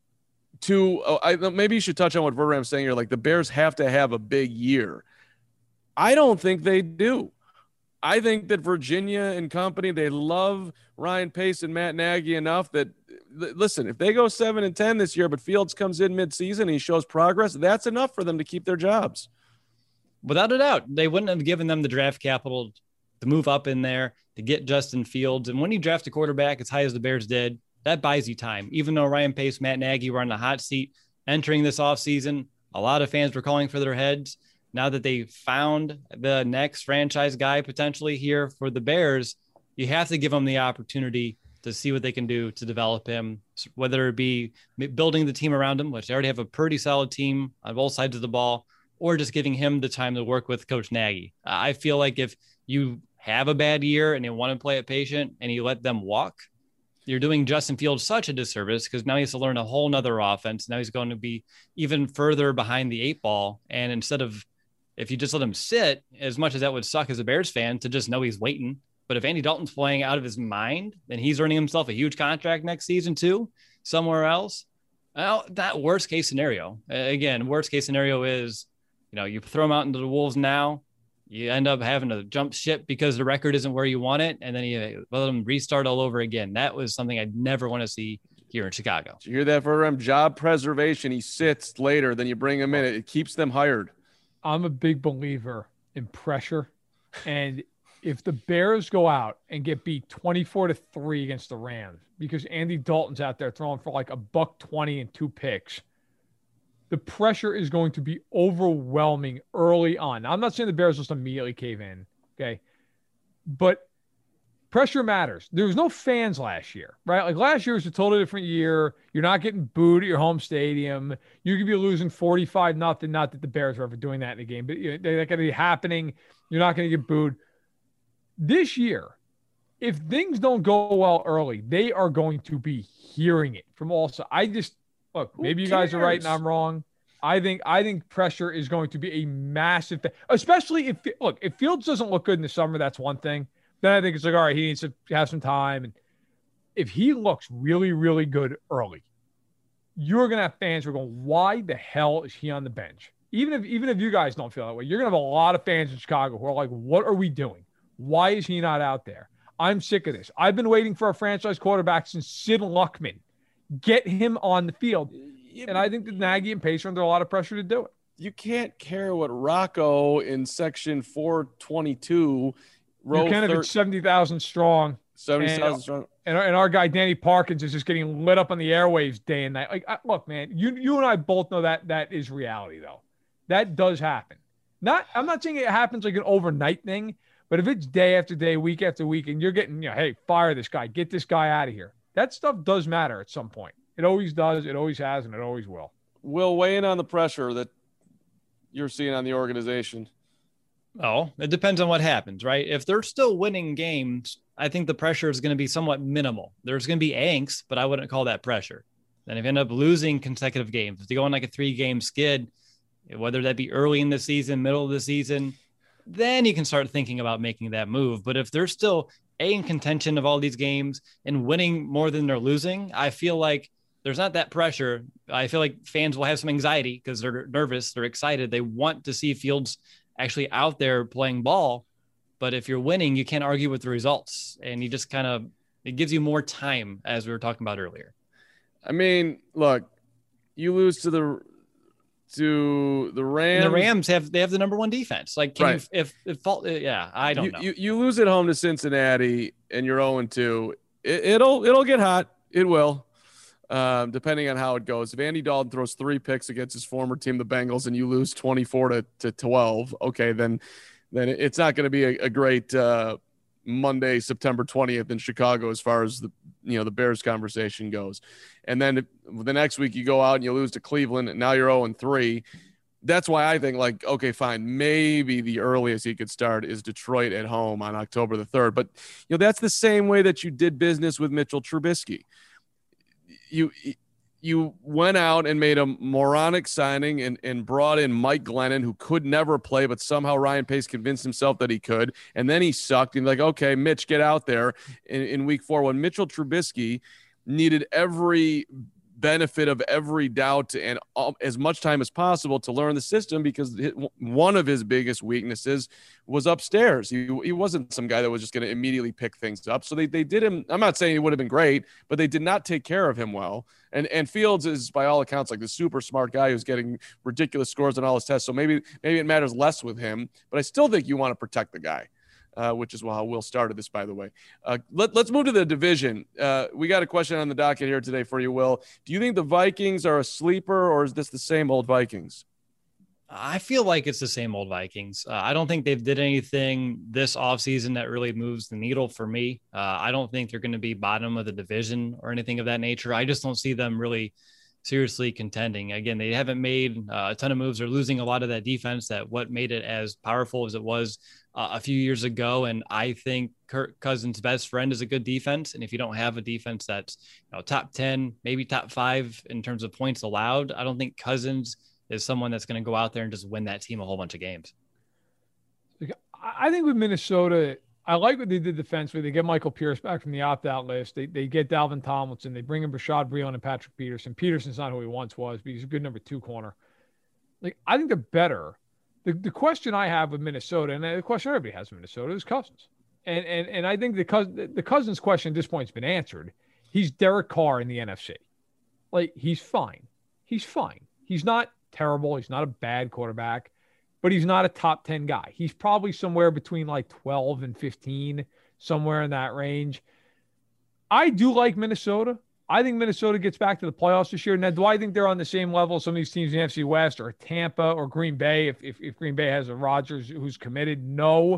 maybe you should touch on what Verder Ram's saying here. Like, the Bears have to have a big year. I don't think they do. I think that Virginia and company, they love Ryan Pace and Matt Nagy enough that, listen, if they go 7-10 this year, but Fields comes in midseason and he shows progress, that's enough for them to keep their jobs. Without a doubt, they wouldn't have given them the draft capital to move up in there to get Justin Fields. And when you draft a quarterback as high as the Bears did, that buys you time. Even though Ryan Pace, Matt Nagy were on the hot seat entering this offseason, a lot of fans were calling for their heads. Now that they found the next franchise guy potentially here for the Bears, you have to give them the opportunity to see what they can do to develop him, whether it be building the team around him, which they already have a pretty solid team on both sides of the ball, or just giving him the time to work with Coach Nagy. I feel like if you have a bad year and you want to play it patient and you let them walk, you're doing Justin Fields such a disservice, because now he has to learn a whole nother offense. Now he's going to be even further behind the 8 ball. And instead of, if you just let him sit, as much as that would suck as a Bears fan to just know he's waiting. But if Andy Dalton's playing out of his mind, then he's earning himself a huge contract next season too, somewhere else. Well, that worst case scenario, again, worst case scenario is, you throw him out into the wolves now, you end up having to jump ship because the record isn't where you want it, and then you let them restart all over again. That was something I'd never want to see here in Chicago. Did you hear that for him? Job preservation. He sits later, then you bring him in. It keeps them hired. I'm a big believer in pressure, and if the Bears go out and get beat 24-3 against the Rams because Andy Dalton's out there throwing for like $120 and 2 picks, the pressure is going to be overwhelming early on. Now, I'm not saying the Bears just immediately cave in, okay? But pressure matters. There was no fans last year, right? Like last year was a totally different year. You're not getting booed at your home stadium. You could be losing 45-0. Not that the Bears were ever doing that in the game, but they're going to be happening. You're not going to get booed. This year, if things don't go well early, they are going to be hearing it from all sides. Look, maybe you guys are right and I'm wrong. I think pressure is going to be a massive thing, especially if Fields doesn't look good in the summer, that's one thing. Then I think it's like, all right, he needs to have some time. And if he looks really, really good early, you're going to have fans who are going, why the hell is he on the bench? Even if you guys don't feel that way, you're going to have a lot of fans in Chicago who are like, what are we doing? Why is he not out there? I'm sick of this. I've been waiting for a franchise quarterback since Sid Luckman. Get him on the field. And I think that Nagy and Pace are under a lot of pressure to do it. You can't care what Rocco in section 422 wrote. You can't if it's 70,000 strong. 70,000 strong. And our guy, Danny Parkins, is just getting lit up on the airwaves day and night. Like, look, man, you and I both know that is reality, though. That does happen. I'm not saying it happens like an overnight thing, but if it's day after day, week after week, and you're getting, hey, fire this guy, get this guy out of here. That stuff does matter at some point. It always does. It always has, and it always will. Will, weigh in on the pressure that you're seeing on the organization. Oh, it depends on what happens, right? If they're still winning games, I think the pressure is going to be somewhat minimal. There's going to be angst, but I wouldn't call that pressure. Then if you end up losing consecutive games, if they go on like a 3-game skid, whether that be early in the season, middle of the season, then you can start thinking about making that move. But if they're still in contention of all these games and winning more than they're losing, I feel like there's not that pressure. I feel like fans will have some anxiety because they're nervous. They're excited. They want to see Fields actually out there playing ball. But if you're winning, you can't argue with the results. And you just it gives you more time, as we were talking about earlier. I mean, look, you lose to the Rams. And the Rams have the number 1 defense. Like, I don't know. You lose at home to Cincinnati and you're 0-2. It'll get hot. It will, depending on how it goes. If Andy Dalton throws 3 picks against his former team, the Bengals, and you lose 24-12, okay, then it's not going to be a great Monday, September 20th in Chicago as far as the Bears conversation goes. And then the next week you go out and you lose to Cleveland and now you're 0-3. That's why I think, like, okay, fine, maybe the earliest he could start is Detroit at home on October the 3rd. But that's the same way that you did business with Mitchell Trubisky. You went out and made a moronic signing and brought in Mike Glennon, who could never play, but somehow Ryan Pace convinced himself that he could. And then he sucked. And like, okay, Mitch, get out there in week 4 when Mitchell Trubisky needed every benefit of every doubt and as much time as possible to learn the system, because one of his biggest weaknesses was upstairs. He wasn't some guy that was just going to immediately pick things up. So they did him. I'm not saying he would have been great, but they did not take care of him well. And Fields is, by all accounts, like the super smart guy who's getting ridiculous scores on all his tests. So maybe it matters less with him, but I still think you want to protect the guy. Which is how Will started this, by the way. Let's move to the division. We got a question on the docket here today for you, Will. Do you think the Vikings are a sleeper, or is this the same old Vikings? I feel like it's the same old Vikings. I don't think they've did anything this offseason that really moves the needle for me. I don't think they're going to be bottom of the division or anything of that nature. I just don't see them really seriously contending. Again, they haven't made a ton of moves. They're losing a lot of that defense, that what made it as powerful as it was a few years ago. And I think Kirk Cousins' best friend is a good defense. And if you don't have a defense that's top 10, maybe top 5 in terms of points allowed, I don't think Cousins is someone that's going to go out there and just win that team a whole bunch of games. I think with Minnesota, I like what they did defensively. They get Michael Pierce back from the opt-out list. They get Dalvin Tomlinson. They bring in Rashad Breeland and Patrick Peterson. Peterson's not who he once was, but he's a good number 2 corner. I think they're better. The question I have with Minnesota, and the question everybody has with Minnesota, is Cousins. And I think the Cousins question at this point has been answered. He's Derek Carr in the NFC. He's fine. He's fine. He's not terrible. He's not a bad quarterback, but he's not a top 10 guy. He's probably somewhere between 12 and 15, somewhere in that range. I do like Minnesota. I think Minnesota gets back to the playoffs this year. Now, do I think they're on the same level as some of these teams in the NFC West, or Tampa or Green Bay if Green Bay has a Rodgers who's committed? No.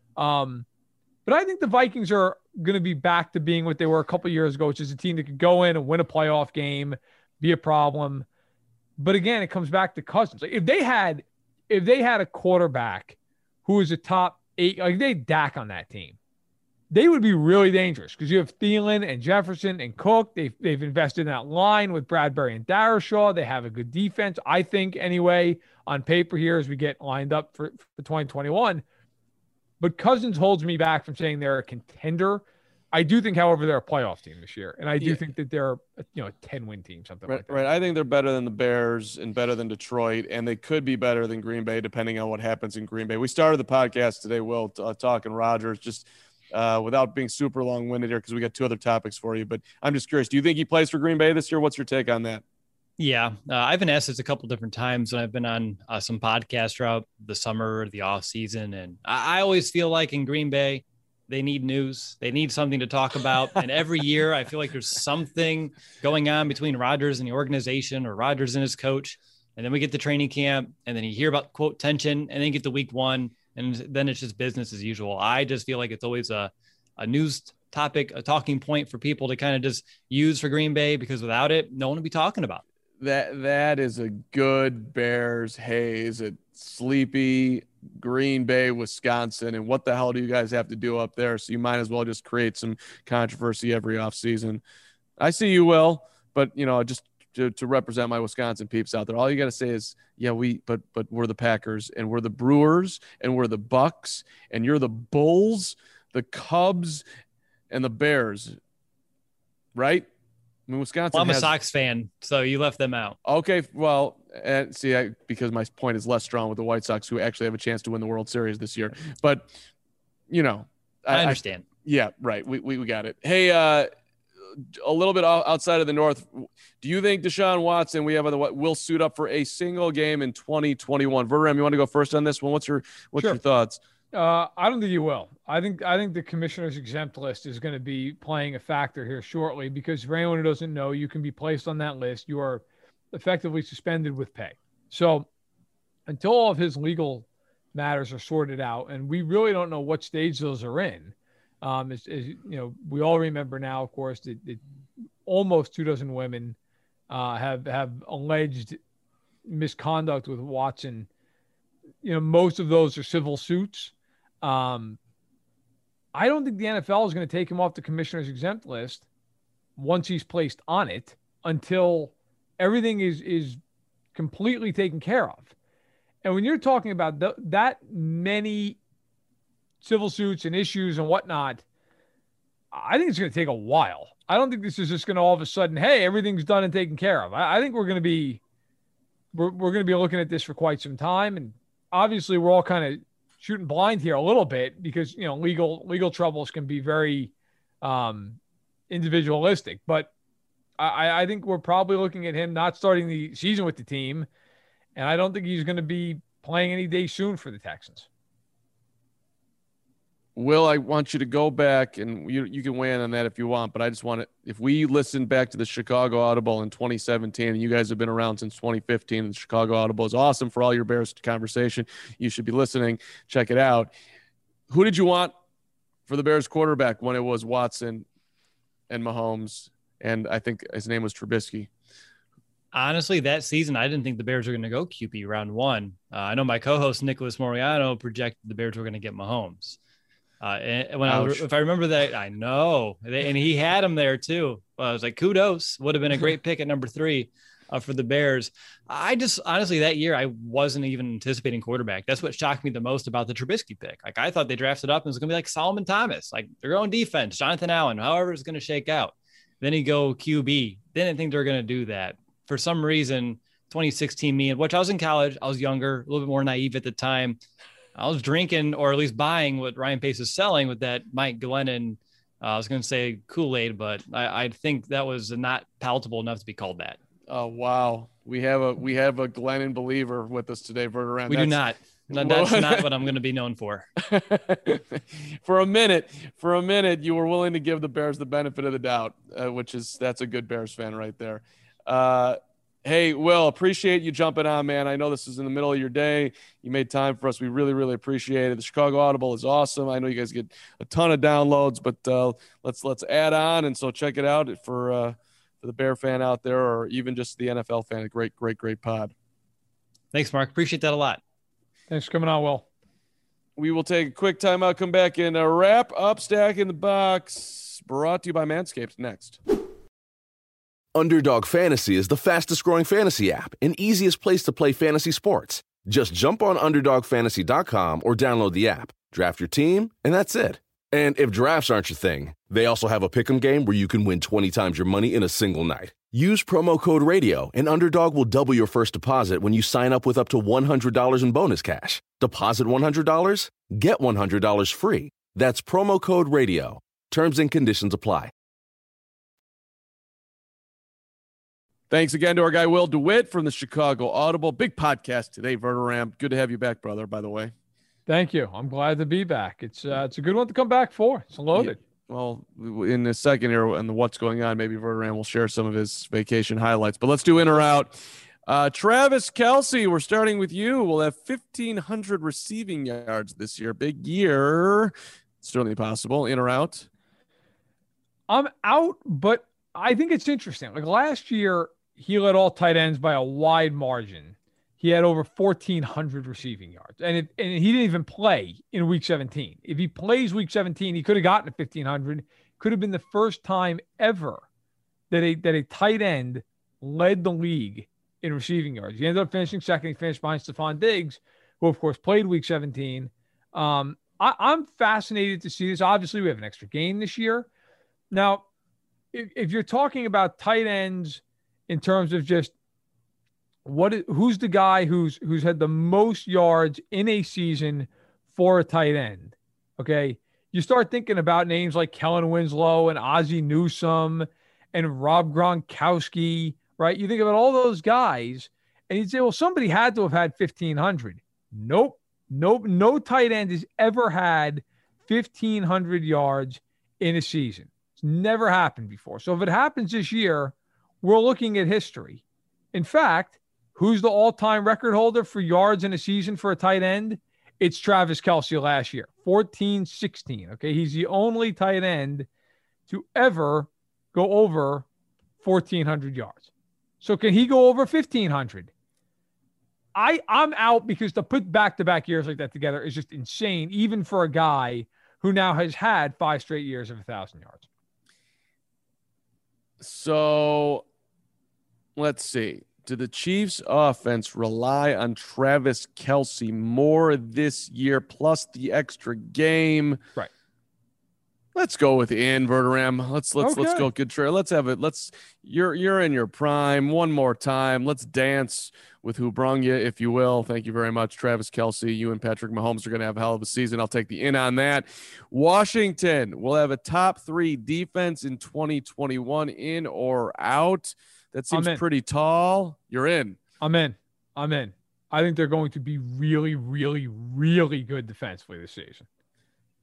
But I think the Vikings are going to be back to being what they were a couple of years ago, which is a team that could go in and win a playoff game, be a problem. But again, it comes back to Cousins. If they had a quarterback who was a top 8, they had Dak on that team, they would be really dangerous because you have Thielen and Jefferson and Cook. They've invested in that line with Bradbury and Darrisaw. They have a good defense, I think, anyway, on paper here as we get lined up for 2021. But Cousins holds me back from saying they're a contender. I do think, however, they're a playoff team this year, and I do think that they're a 10-win team, something like that. Right. I think they're better than the Bears and better than Detroit, and they could be better than Green Bay, depending on what happens in Green Bay. We started the podcast today, Will, talking Rodgers, just without being super long-winded here, because we got 2 other topics for you. But I'm just curious, do you think he plays for Green Bay this year? What's your take on that? Yeah, I've been asked this a couple different times when I've been on some podcasts throughout the summer, the off season, and I always feel like in Green Bay, they need news. They need something to talk about. And every year I feel like there's something going on between Rodgers and the organization, or Rodgers and his coach. And then we get to training camp, and then you hear about quote tension, and then get to week 1, and then it's just business as usual. I just feel like it's always a news topic, a talking point for people to kind of just use for Green Bay, because without it, no one will be talking about it. That is a good Bears haze at sleepy Green Bay, Wisconsin. And what the hell do you guys have to do up there? So you might as well just create some controversy every offseason. I see you, Will, but just to represent my Wisconsin peeps out there, all you got to say is, yeah, but we're the Packers, and we're the Brewers, and we're the Bucks, and you're the Bulls, the Cubs, and the Bears, right? I mean, Wisconsin. Well, I'm a Sox fan, so you left them out. Okay, well, because my point is less strong with the White Sox, who actually have a chance to win the World Series this year. But I understand. Yeah, right. We got it. Hey, a little bit outside of the North, do you think Deshaun Watson will suit up for a single game in 2021? Verderame, you want to go first on this one? What's your thoughts? I don't think you will. I think the commissioner's exempt list is going to be playing a factor here shortly, because for anyone who doesn't know, you can be placed on that list. You are effectively suspended with pay. So until all of his legal matters are sorted out, and we really don't know what stage those are in, we all remember now, of course, that almost 24 women have alleged misconduct with Watson. Most of those are civil suits. I don't think the NFL is going to take him off the commissioner's exempt list once he's placed on it until everything is completely taken care of. And when you're talking about that many civil suits and issues and whatnot, I think it's going to take a while. I don't think this is just going to all of a sudden, hey, everything's done and taken care of. I think we're going to be looking at this for quite some time. And obviously we're all kind of shooting blind here a little bit because, legal troubles can be very individualistic, but I think we're probably looking at him not starting the season with the team. And I don't think he's going to be playing any day soon for the Texans. Will, I want you to go back and you can weigh in on that if you want, but I just want to, if we listen back to the Chicago Audible in 2017, and you guys have been around since 2015, and the Chicago Audible is awesome for all your Bears conversation. You should be listening. Check it out. Who did you want for the Bears quarterback when it was Watson and Mahomes? And I think his name was Trubisky. Honestly, that season, I didn't think the Bears were going to go QB round one. I know my co-host Nicholas Moriano projected the Bears were going to get Mahomes. And when if I remember that, I know, and he had him there too. I was like, kudos, would have been a great pick at number 3 for the Bears. I just honestly that year I wasn't even anticipating quarterback. That's what shocked me the most about the Trubisky pick. Like I thought they drafted up and it was going to be like Solomon Thomas, like they're going defense, Jonathan Allen, however it's going to shake out. Then he go QB. Didn't think they were going to do that for some reason. 2016 me, which I was in college, I was younger, a little bit more naive at the time. I was drinking or at least buying what Ryan Pace is selling with that Mike Glennon. I was going to say Kool-Aid, but I think that was not palatable enough to be called that. Oh, wow. We have a Glennon believer with us today, Verderame. We do not. No, that's not what I'm going to be known for. For a minute, you were willing to give the Bears the benefit of the doubt, that's a good Bears fan right there. Hey, Will, appreciate you jumping on, man. I know this is in the middle of your day. You made time for us. We really, really appreciate it. The Chicago Audible is awesome. I know you guys get a ton of downloads, but let's add on. And so check it out for the Bear fan out there, or even just the NFL fan. A great pod. Thanks, Mark. Appreciate that a lot. Thanks for coming on, Will. We will take a quick timeout, come back and wrap up Stack in the Box, brought to you by Manscaped next. Underdog Fantasy is the fastest-growing fantasy app and easiest place to play fantasy sports. Just jump on UnderdogFantasy.com or download the app, draft your team, and that's it. And if drafts aren't your thing, they also have a pick'em game where you can win 20 times your money in a single night. Use promo code RADIO, and Underdog will double your first deposit when you sign up with up to $100 in bonus cash. Deposit $100, get $100 free. That's promo code RADIO. Terms and conditions apply. Thanks again to our guy, Will DeWitt from the Chicago Audible. Big podcast today, Verderame. Good to have you back, brother, by the way. Thank you. I'm glad to be back. It's a good one to come back for. It's loaded. Yeah. Well, in a second here, and what's going on, maybe Verderame will share some of his vacation highlights. But let's do in or out. Travis Kelce, we're starting with you. We'll have 1,500 receiving yards this year. Big year. Certainly possible. In or out? I'm out, but I think it's interesting. Like last year, he led all tight ends by a wide margin. He had over 1,400 receiving yards, and he didn't even play in Week 17. If he plays Week 17, he could have gotten to 1,500. Could have been the first time ever that a tight end led the league in receiving yards. He ended up finishing second. He finished behind Stephon Diggs, who of course played Week 17. I'm fascinated to see this. Obviously, we have an extra game this year. Now, if you're talking about tight ends in terms of just who's the guy who's had the most yards in a season for a tight end, okay, you start thinking about names like Kellen Winslow and Ozzie Newsome and Rob Gronkowski, right? You think about all those guys, and you'd say, well, somebody had to have had 1,500. Nope. No tight end has ever had 1,500 yards in a season. It's never happened before. So if it happens this year, we're looking at history. In fact, who's the all-time record holder for yards in a season for a tight end? It's Travis Kelce last year, 1,416. Okay, he's the only tight end to ever go over 1,400 yards. So can he go over 1,500? I'm out, because to put back-to-back years like that together is just insane, even for a guy who now has had 5 straight years of 1,000 yards. So let's see. Do the Chiefs offense rely on Travis Kelce more this year, plus the extra game? Right. Let's go with Verderame. Let's go good trade. Let's have it. You're in your prime one more time. Let's dance with who brung you, if you will. Thank you very much, Travis Kelce. You and Patrick Mahomes are going to have a hell of a season. I'll take the in on that. Washington will have a top 3 defense in 2021. In or out? That seems pretty tall. You're in. I'm in. I think they're going to be really, really, really good defensively this season.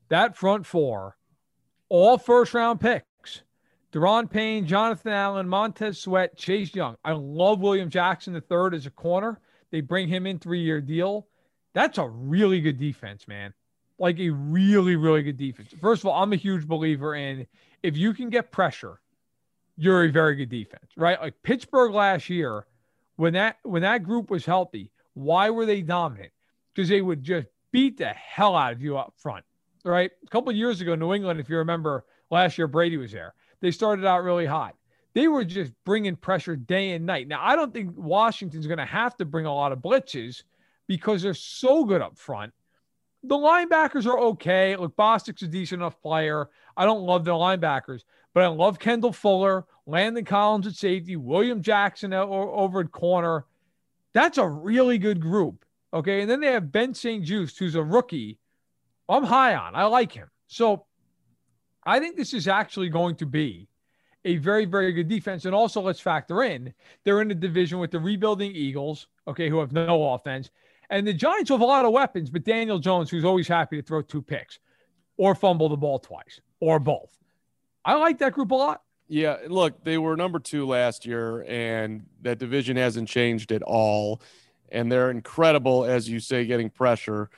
that front four, all first-round picks. Deron Payne, Jonathan Allen, Montez Sweat, Chase Young. I love William Jackson III as a corner. They bring him in 3-year deal. That's a really good defense, man. Like a really, really good defense. First of all, I'm a huge believer in if you can get pressure, you're a very good defense, right? Like Pittsburgh last year, when that group was healthy, why were they dominant? Because they would just beat the hell out of you up front, right? A couple of years ago, New England, if you remember, last year Brady was there. They started out really hot. They were just bringing pressure day and night. Now, I don't think Washington's going to have to bring a lot of blitzes because they're so good up front. The linebackers are okay. Look, Bostic's a decent enough player. I don't love the linebackers, but I love Kendall Fuller, Landon Collins at safety, William Jackson over at corner. That's a really good group, okay? And then they have Ben St. Juste, who's a rookie. I'm high on. I like him. So I think this is actually going to be a very, very good defense. And also, let's factor in, they're in a division with the rebuilding Eagles, okay, who have no offense. And the Giants have a lot of weapons, but Daniel Jones, who's always happy to throw 2 picks or fumble the ball twice or both. I like that group a lot. Yeah, look, they were number 2 last year, and that division hasn't changed at all. And they're incredible, as you say, getting pressure.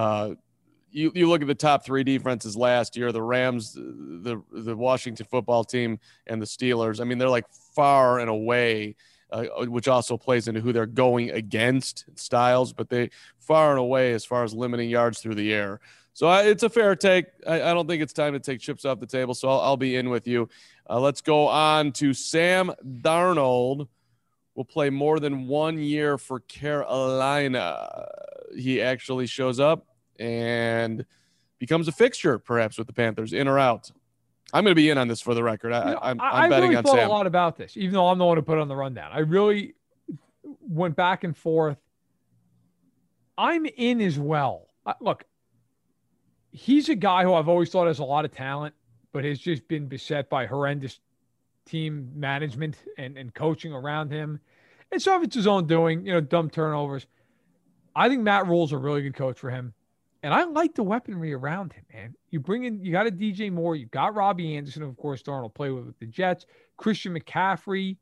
You look at the top 3 defenses last year, the Rams, the Washington football team, and the Steelers. I mean, they're like far and away, which also plays into who they're going against styles, but they far and away as far as limiting yards through the air. So it's a fair take. I don't think it's time to take chips off the table, so I'll be in with you. Let's go on to Sam Darnold. Will play more than 1 year for Carolina. He actually shows up and becomes a fixture, perhaps, with the Panthers, in or out. I'm going to be in on this for the record. I'm betting really on thought Sam. a lot about this, even though I'm the one who put it on the rundown. I really went back and forth. I'm in as well. Look, he's a guy who I've always thought has a lot of talent, but has just been beset by horrendous team management and coaching around him. And some of it's his own doing, dumb turnovers. I think Matt Rule's a really good coach for him. And I like the weaponry around him, man. You got a DJ Moore, you got Robbie Anderson, of course, Darnold play with the Jets, Christian McCaffrey,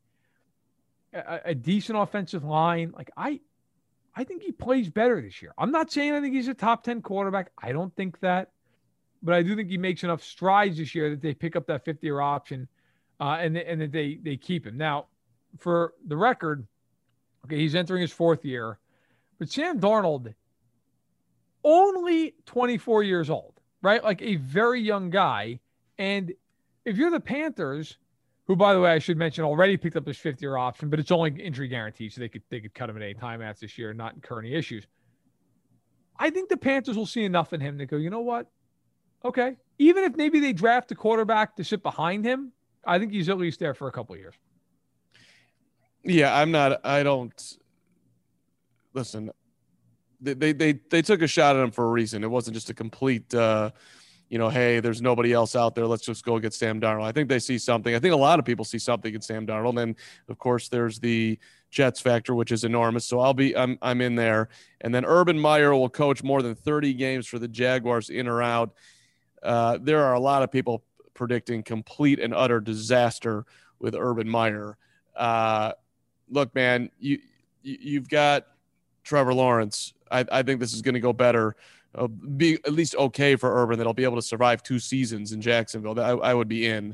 a decent offensive line. Like I think he plays better this year. I'm not saying I think he's a top 10 quarterback. I don't think that, but I do think he makes enough strides this year that they pick up that 50-year option, and that they keep him. Now, for the record, okay, he's entering his 4th year, but Sam Darnold, only 24 years old, right? Like a very young guy. And if you're the Panthers, who, by the way, I should mention already picked up this 50-year option, but it's only injury guaranteed, so they could cut him at any time after this year and not incur any issues. I think the Panthers will see enough in him to go, you know what? Okay. Even if maybe they draft a quarterback to sit behind him, I think he's at least there for a couple of years. Yeah, listen, they took a shot at him for a reason. It wasn't just a complete, hey, there's nobody else out there, let's just go get Sam Darnold. I think they see something. I think a lot of people see something in Sam Darnold. And of course there's the Jets factor, which is enormous. So I'm in there. And then Urban Meyer will coach more than 30 games for the Jaguars, in or out. There are a lot of people predicting complete and utter disaster with Urban Meyer. Look, man, you've got Trevor Lawrence. I think this is going to go better, be at least okay for Urban, that he'll be able to survive 2 seasons in Jacksonville. I would be in.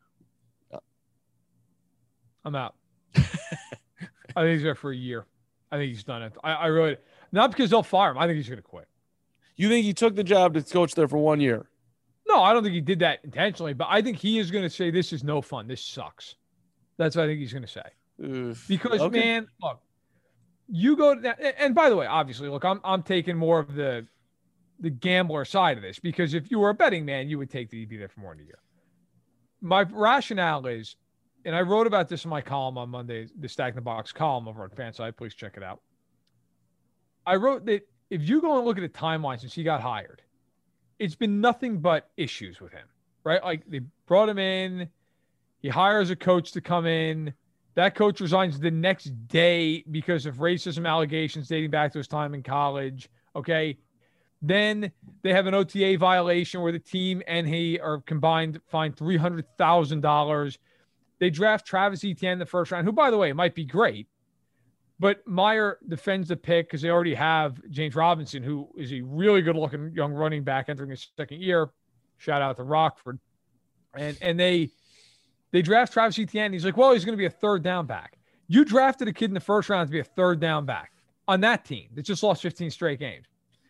I'm out. I think he's there for a year. I think he's done it. I really, not because they'll fire him. I think he's going to quit. You think he took the job to coach there for 1 year? No, I don't think he did that intentionally, but I think he is going to say, this is no fun. This sucks. That's what I think he's going to say. Because, okay, man, look, you go to that, and by the way, obviously, look, I'm taking more of the gambler side of this, because if you were a betting man, you would take that he'd be there for more than a year. My rationale is, and I wrote about this in my column on Monday, the Stack in the Box column over on Fanside, please check it out. I wrote that if you go and look at the timeline since he got hired, it's been nothing but issues with him, right? Like, they brought him in, he hires a coach to come in. That coach resigns the next day because of racism allegations dating back to his time in college. Okay. Then they have an OTA violation where the team and he are combined fined $300,000. They draft Travis Etienne in the first round, who, by the way, might be great. But Meyer defends the pick because they already have James Robinson, who is a really good-looking young running back entering his second year. Shout out to Rockford. And they draft Travis Etienne. He's like, well, he's going to be a third down back. You drafted a kid in the first round to be a third down back on that team that just lost 15 straight games.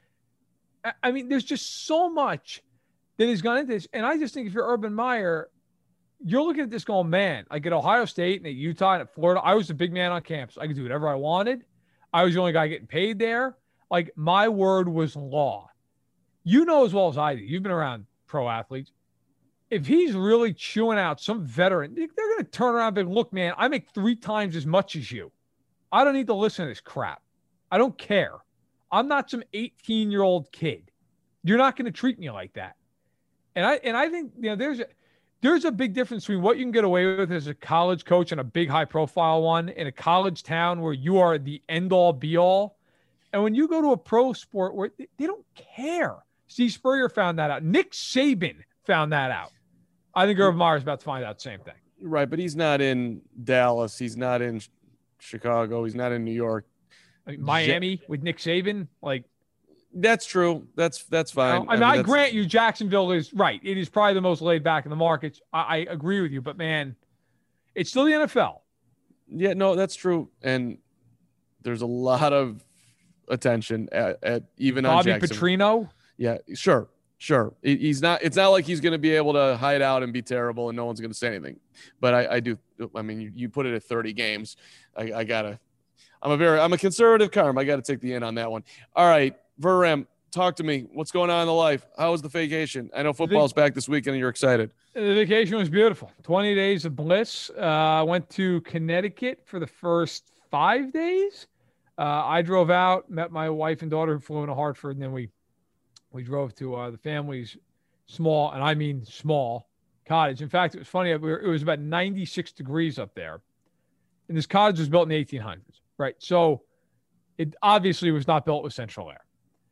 I mean, there's just so much that has gone into this. And I just think if you're Urban Meyer, you're looking at this going, man, like at Ohio State and at Utah and at Florida, I was the big man on campus. I could do whatever I wanted. I was the only guy getting paid there. Like, my word was law. You know as well as I do. You've been around pro athletes. If he's really chewing out some veteran, they're going to turn around and be, look, man, I make 3 times as much as you. I don't need to listen to this crap. I don't care. I'm not some 18-year-old kid. You're not going to treat me like that. And I think, you know, there's a big difference between what you can get away with as a college coach and a big high-profile one in a college town where you are the end-all, be-all. And when you go to a pro sport where they don't care. Steve Spurrier found that out. Nick Saban found that out. I think Urban Meyer is about to find out the same thing. Right, but he's not in Dallas. He's not in Chicago. He's not in New York. I mean, Miami with Nick Saban, like. That's true. That's fine. I grant you Jacksonville is right. It is probably the most laid back in the markets. I agree with you, but man, it's still the NFL. Yeah, no, that's true. And there's a lot of attention at even on Bobby Jacksonville. Petrino. Yeah, sure. He's not. It's not like he's going to be able to hide out and be terrible and no one's going to say anything. But I do. I mean, you put it at 30 games. I gotta. I'm a conservative Carm. I got to take the in on that one. All right. Verram, talk to me. What's going on in the life? How was the vacation? I know football's back this weekend and you're excited. The vacation was beautiful. 20 days of bliss. I went to Connecticut for the first 5 days. I drove out, met my wife and daughter who flew into Hartford, and then we drove to the family's small, and I mean small, cottage. In fact, it was funny. It was about 96 degrees up there. And this cottage was built in the 1800s, right? So it obviously was not built with central air.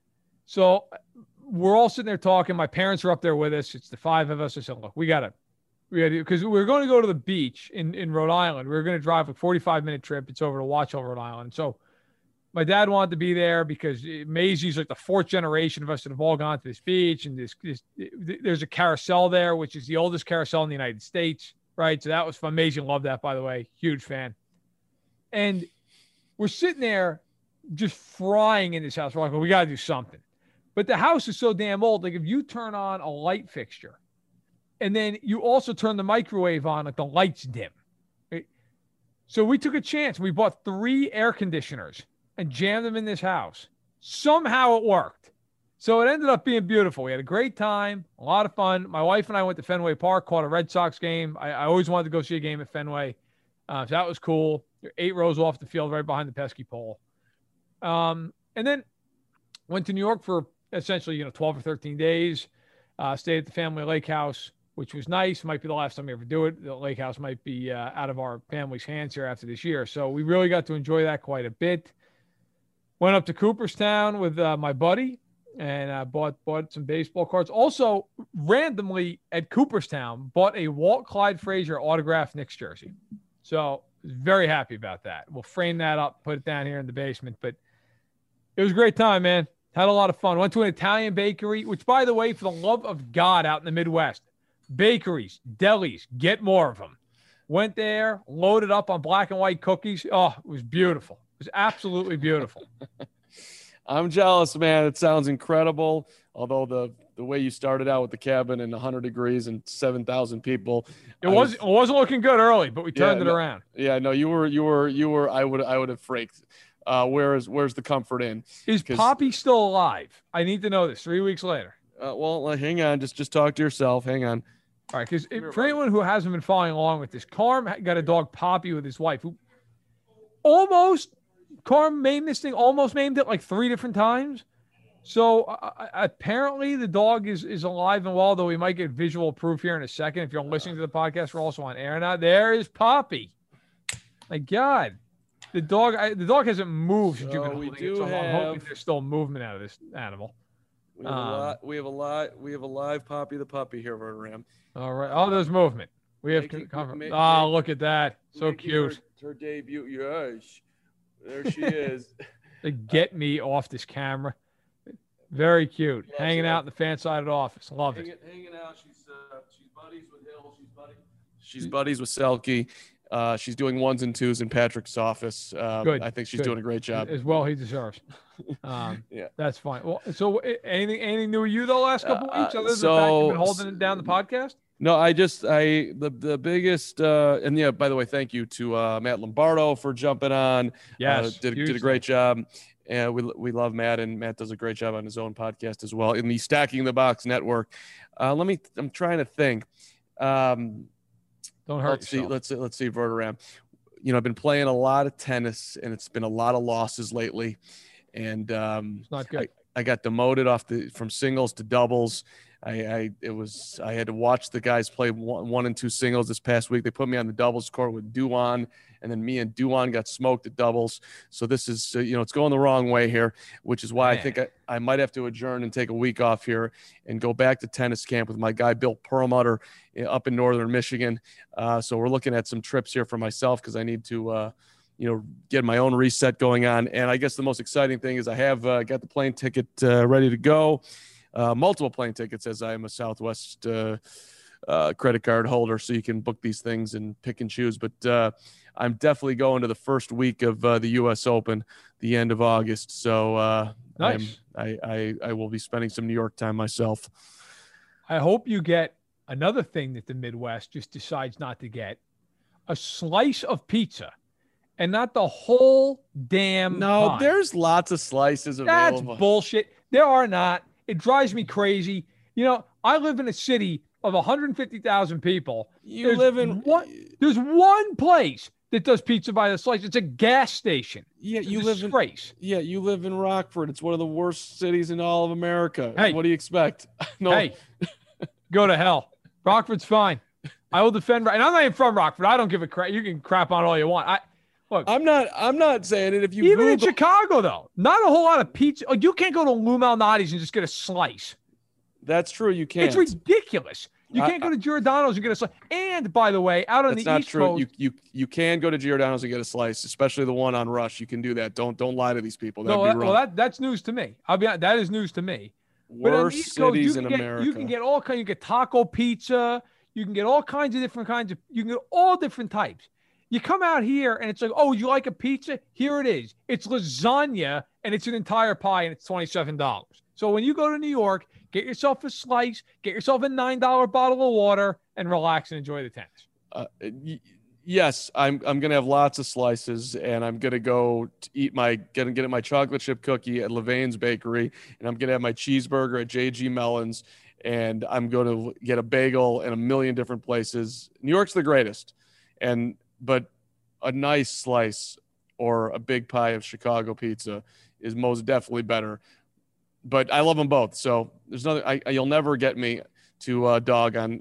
So we're all sitting there talking. My parents are up there with us. It's the 5 of us. I said, look, we got to, because we're going to go to the beach in Rhode Island. We were going to drive a 45-minute trip. It's over to Watch Over Rhode Island. So my dad wanted to be there because Maisie's like the 4th generation of us that have all gone to this beach. And there's a carousel there, which is the oldest carousel in the United States, right? So that was fun. Maisie loved that, by the way. Huge fan. And we're sitting there just frying in this house. We're like, well, we got to do something. But the house is so damn old. Like if you turn on a light fixture and then you also turn the microwave on, like the lights dim. Right? So we took a chance. We bought 3 air conditioners and jammed them in this house. Somehow it worked. So it ended up being beautiful. We had a great time, a lot of fun. My wife and I went to Fenway Park, caught a Red Sox game. I always wanted to go see a game at Fenway. So that was cool. 8 rows off the field, right behind the pesky pole. And then went to New York for essentially, 12 or 13 days, stayed at the family lake house, which was nice. Might be the last time we ever do it. The lake house might be out of our family's hands here after this year. So we really got to enjoy that quite a bit. Went up to Cooperstown with my buddy and bought some baseball cards. Also, randomly at Cooperstown, bought a Walt Clyde Frazier autographed Knicks jersey. So very happy about that. We'll frame that up, put it down here in the basement. But it was a great time, man. Had a lot of fun. Went to an Italian bakery, which, by the way, for the love of God out in the Midwest, bakeries, delis, get more of them. Went there, loaded up on black and white cookies. Oh, it was beautiful. It was absolutely beautiful. I'm jealous, man. It sounds incredible. Although the way you started out with the cabin and 100 degrees and 7,000 people, it wasn't looking good early, but we turned it around. Yeah, no, you were. I would have freaked. Where's the comfort in? Is Poppy still alive? I need to know this 3 weeks later. Well, hang on. Just talk to yourself. Hang on. All right, because for anyone who hasn't been following along with this, Carm got a dog, Poppy, with his wife, who Carm maimed this thing, almost maimed it like 3 different times. So apparently the dog is alive and well, though we might get visual proof here in a second. If you're listening to the podcast, we're also on air now. There is Poppy. My God. The dog hasn't moved since you've been holding it. So I'm hoping there's still movement out of this animal. We have a live Poppy the puppy here, Verderam. All right. Oh, there's movement. We have to cover. Oh, look at that. So cute. Her debut. Yes. There she is. Get me off this camera. Very cute. Hanging out in the fan sided office. Love it. Hanging out. She's buddies with Hill. She's buddies with Selke. She's doing 1s and 2s in Patrick's office. Good. I think she's doing a great job. As well, he deserves. Yeah, that's fine. Well, so anything new with you the last couple of weeks other than the fact you've been holding it down the podcast? No, the biggest and yeah. By the way, thank you to Matt Lombardo for jumping on. Yes, did a great job. And we love Matt, and Matt does a great job on his own podcast as well in the Stacking the Box Network. I'm trying to think. Don't hurt yourself. Let's see, Verderam. I've been playing a lot of tennis, and it's been a lot of losses lately. And it's not good. I got demoted from singles to doubles. I had to watch the guys play 1 and 2 singles this past week. They put me on the doubles court with Duan, and then me and Duan got smoked at doubles. So this is it's going the wrong way here, which is why I think I might have to adjourn and take a week off here and go back to tennis camp with my guy Bill Perlmutter up in northern Michigan. So we're looking at some trips here for myself because I need to get my own reset going on. And I guess the most exciting thing is I have got the plane ticket ready to go. Multiple plane tickets, as I am a Southwest credit card holder, so you can book these things and pick and choose. But I'm definitely going to the first week of the U.S. Open, the end of August. So nice. I will be spending some New York time myself. I hope you get another thing that the Midwest just decides not to get: a slice of pizza. And not the whole damn pie. There's lots of slices available. That's bullshit. There are not. It drives me crazy. I live in a city of 150,000 people. There's one place that does pizza by the slice. It's a gas station. Yeah, you live in Rockford. It's one of the worst cities in all of America. Hey, what do you expect? No. Hey, go to hell. Rockford's fine. I will defend. And I'm not even from Rockford. I don't give a crap. You can crap on all you want. Look, I'm not saying it. If you even in Chicago though, not a whole lot of pizza. You can't go to Lou Malnati's and just get a slice. That's true. You can't. It's ridiculous. You can't go to Giordano's and get a slice. And by the way, out on the East Coast, you can go to Giordano's and get a slice, especially the one on Rush. You can do that. Don't lie to these people. That'd be wrong. That's news to me. I'll be honest, that is news to me. Worst cities in America. You can get all kinds. You get taco pizza. You can get all kinds of different kinds of. You can get all different types. You come out here and it's like, oh, you like a pizza? Here it is. It's lasagna and it's an entire pie and it's $27. So when you go to New York, get yourself a slice, get yourself a $9 bottle of water, and relax and enjoy the tennis. Yes, I'm gonna have lots of slices, and I'm gonna go to eat get my chocolate chip cookie at Levain's Bakery, and I'm gonna have my cheeseburger at JG Mellon's, and I'm gonna get a bagel in a million different places. New York's the greatest, but a nice slice or a big pie of Chicago pizza is most definitely better. But I love them both, so there's nothing. You'll never get me to dog on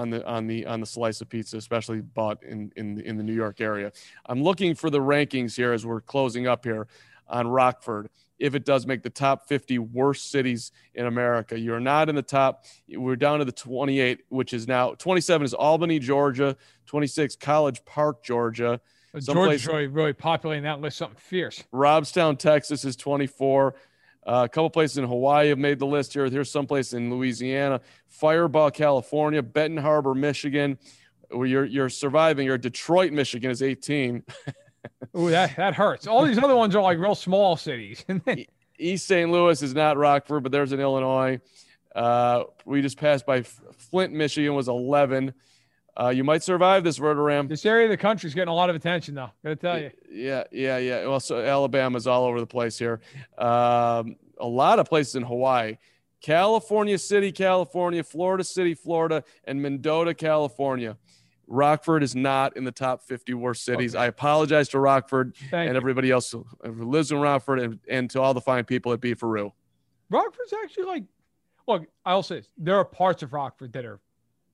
the slice of pizza, especially bought in the New York area. I'm looking for the rankings here as we're closing up here on Rockford. If it does make the top 50 worst cities in America, you're not in the top. We're down to the 28, which is now 27 is Albany, Georgia. 26 College Park, Georgia. Georgia's really populating that list. Something fierce. Robstown, Texas is 24. A couple places in Hawaii have made the list here. Here's some place in Louisiana, Firebaugh, California, Benton Harbor, Michigan. Where you're surviving. You're Detroit, Michigan is 18. Ooh, that hurts. All these other ones are like real small cities. East St. Louis is not Rockford, but there's in Illinois. We just passed by Flint, Michigan was 11. You might survive this, Verderam. This area of the country is getting a lot of attention, though. Got to tell you. Yeah. Well, so Alabama's all over the place here. A lot of places in Hawaii. California City, California, Florida City, Florida, and Mendota, California. Rockford is not in the top 50 worst cities. Okay. I apologize to Rockford and everybody else who lives in Rockford and to all the fine people at Beefaroo. Rockford's actually look, I'll say this. There are parts of Rockford that are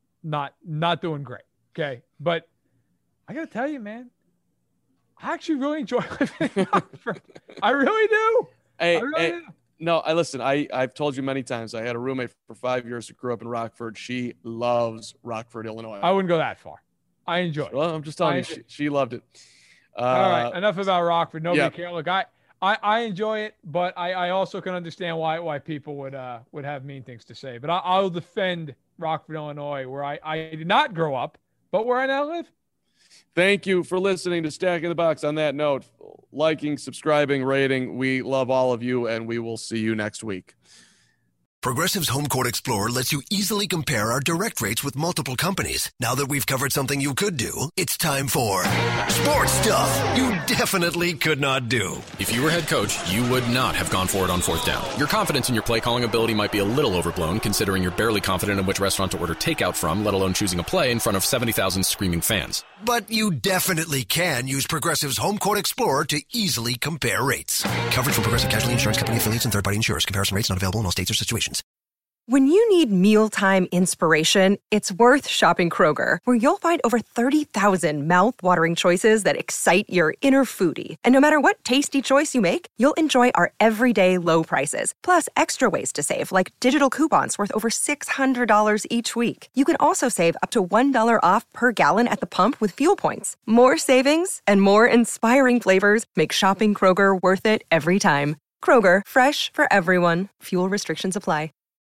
not doing great. Okay. But I got to tell you, man, I actually really enjoy living in Rockford. I really do. Hey, No, I've told you many times. I had a roommate for 5 years who grew up in Rockford. She loves Rockford, Illinois. I wouldn't go that far. I enjoy it. Well, I'm just telling you, she loved it. All right, enough about Rockford. Nobody cares. Look, I enjoy it, but I also can understand why people would have mean things to say. But I'll defend Rockford, Illinois, where I did not grow up, but where I now live. Thank you for listening to Stacking the Box. On that note, liking, subscribing, rating. We love all of you, and we will see you next week. Progressive's Home Quote Explorer lets you easily compare our direct rates with multiple companies. Now that we've covered something you could do, it's time for sports stuff you definitely could not do. If you were head coach, you would not have gone for it on fourth down. Your confidence in your play calling ability might be a little overblown, considering you're barely confident in which restaurant to order takeout from, let alone choosing a play in front of 70,000 screaming fans. But you definitely can use Progressive's Home Quote Explorer to easily compare rates. Coverage from Progressive Casualty Insurance Company affiliates and third-party insurers. Comparison rates not available in all states or situations. When you need mealtime inspiration, it's worth shopping Kroger, where you'll find over 30,000 mouth-watering choices that excite your inner foodie. And no matter what tasty choice you make, you'll enjoy our everyday low prices, plus extra ways to save, like digital coupons worth over $600 each week. You can also save up to $1 off per gallon at the pump with fuel points. More savings and more inspiring flavors make shopping Kroger worth it every time. Kroger, fresh for everyone. Fuel restrictions apply.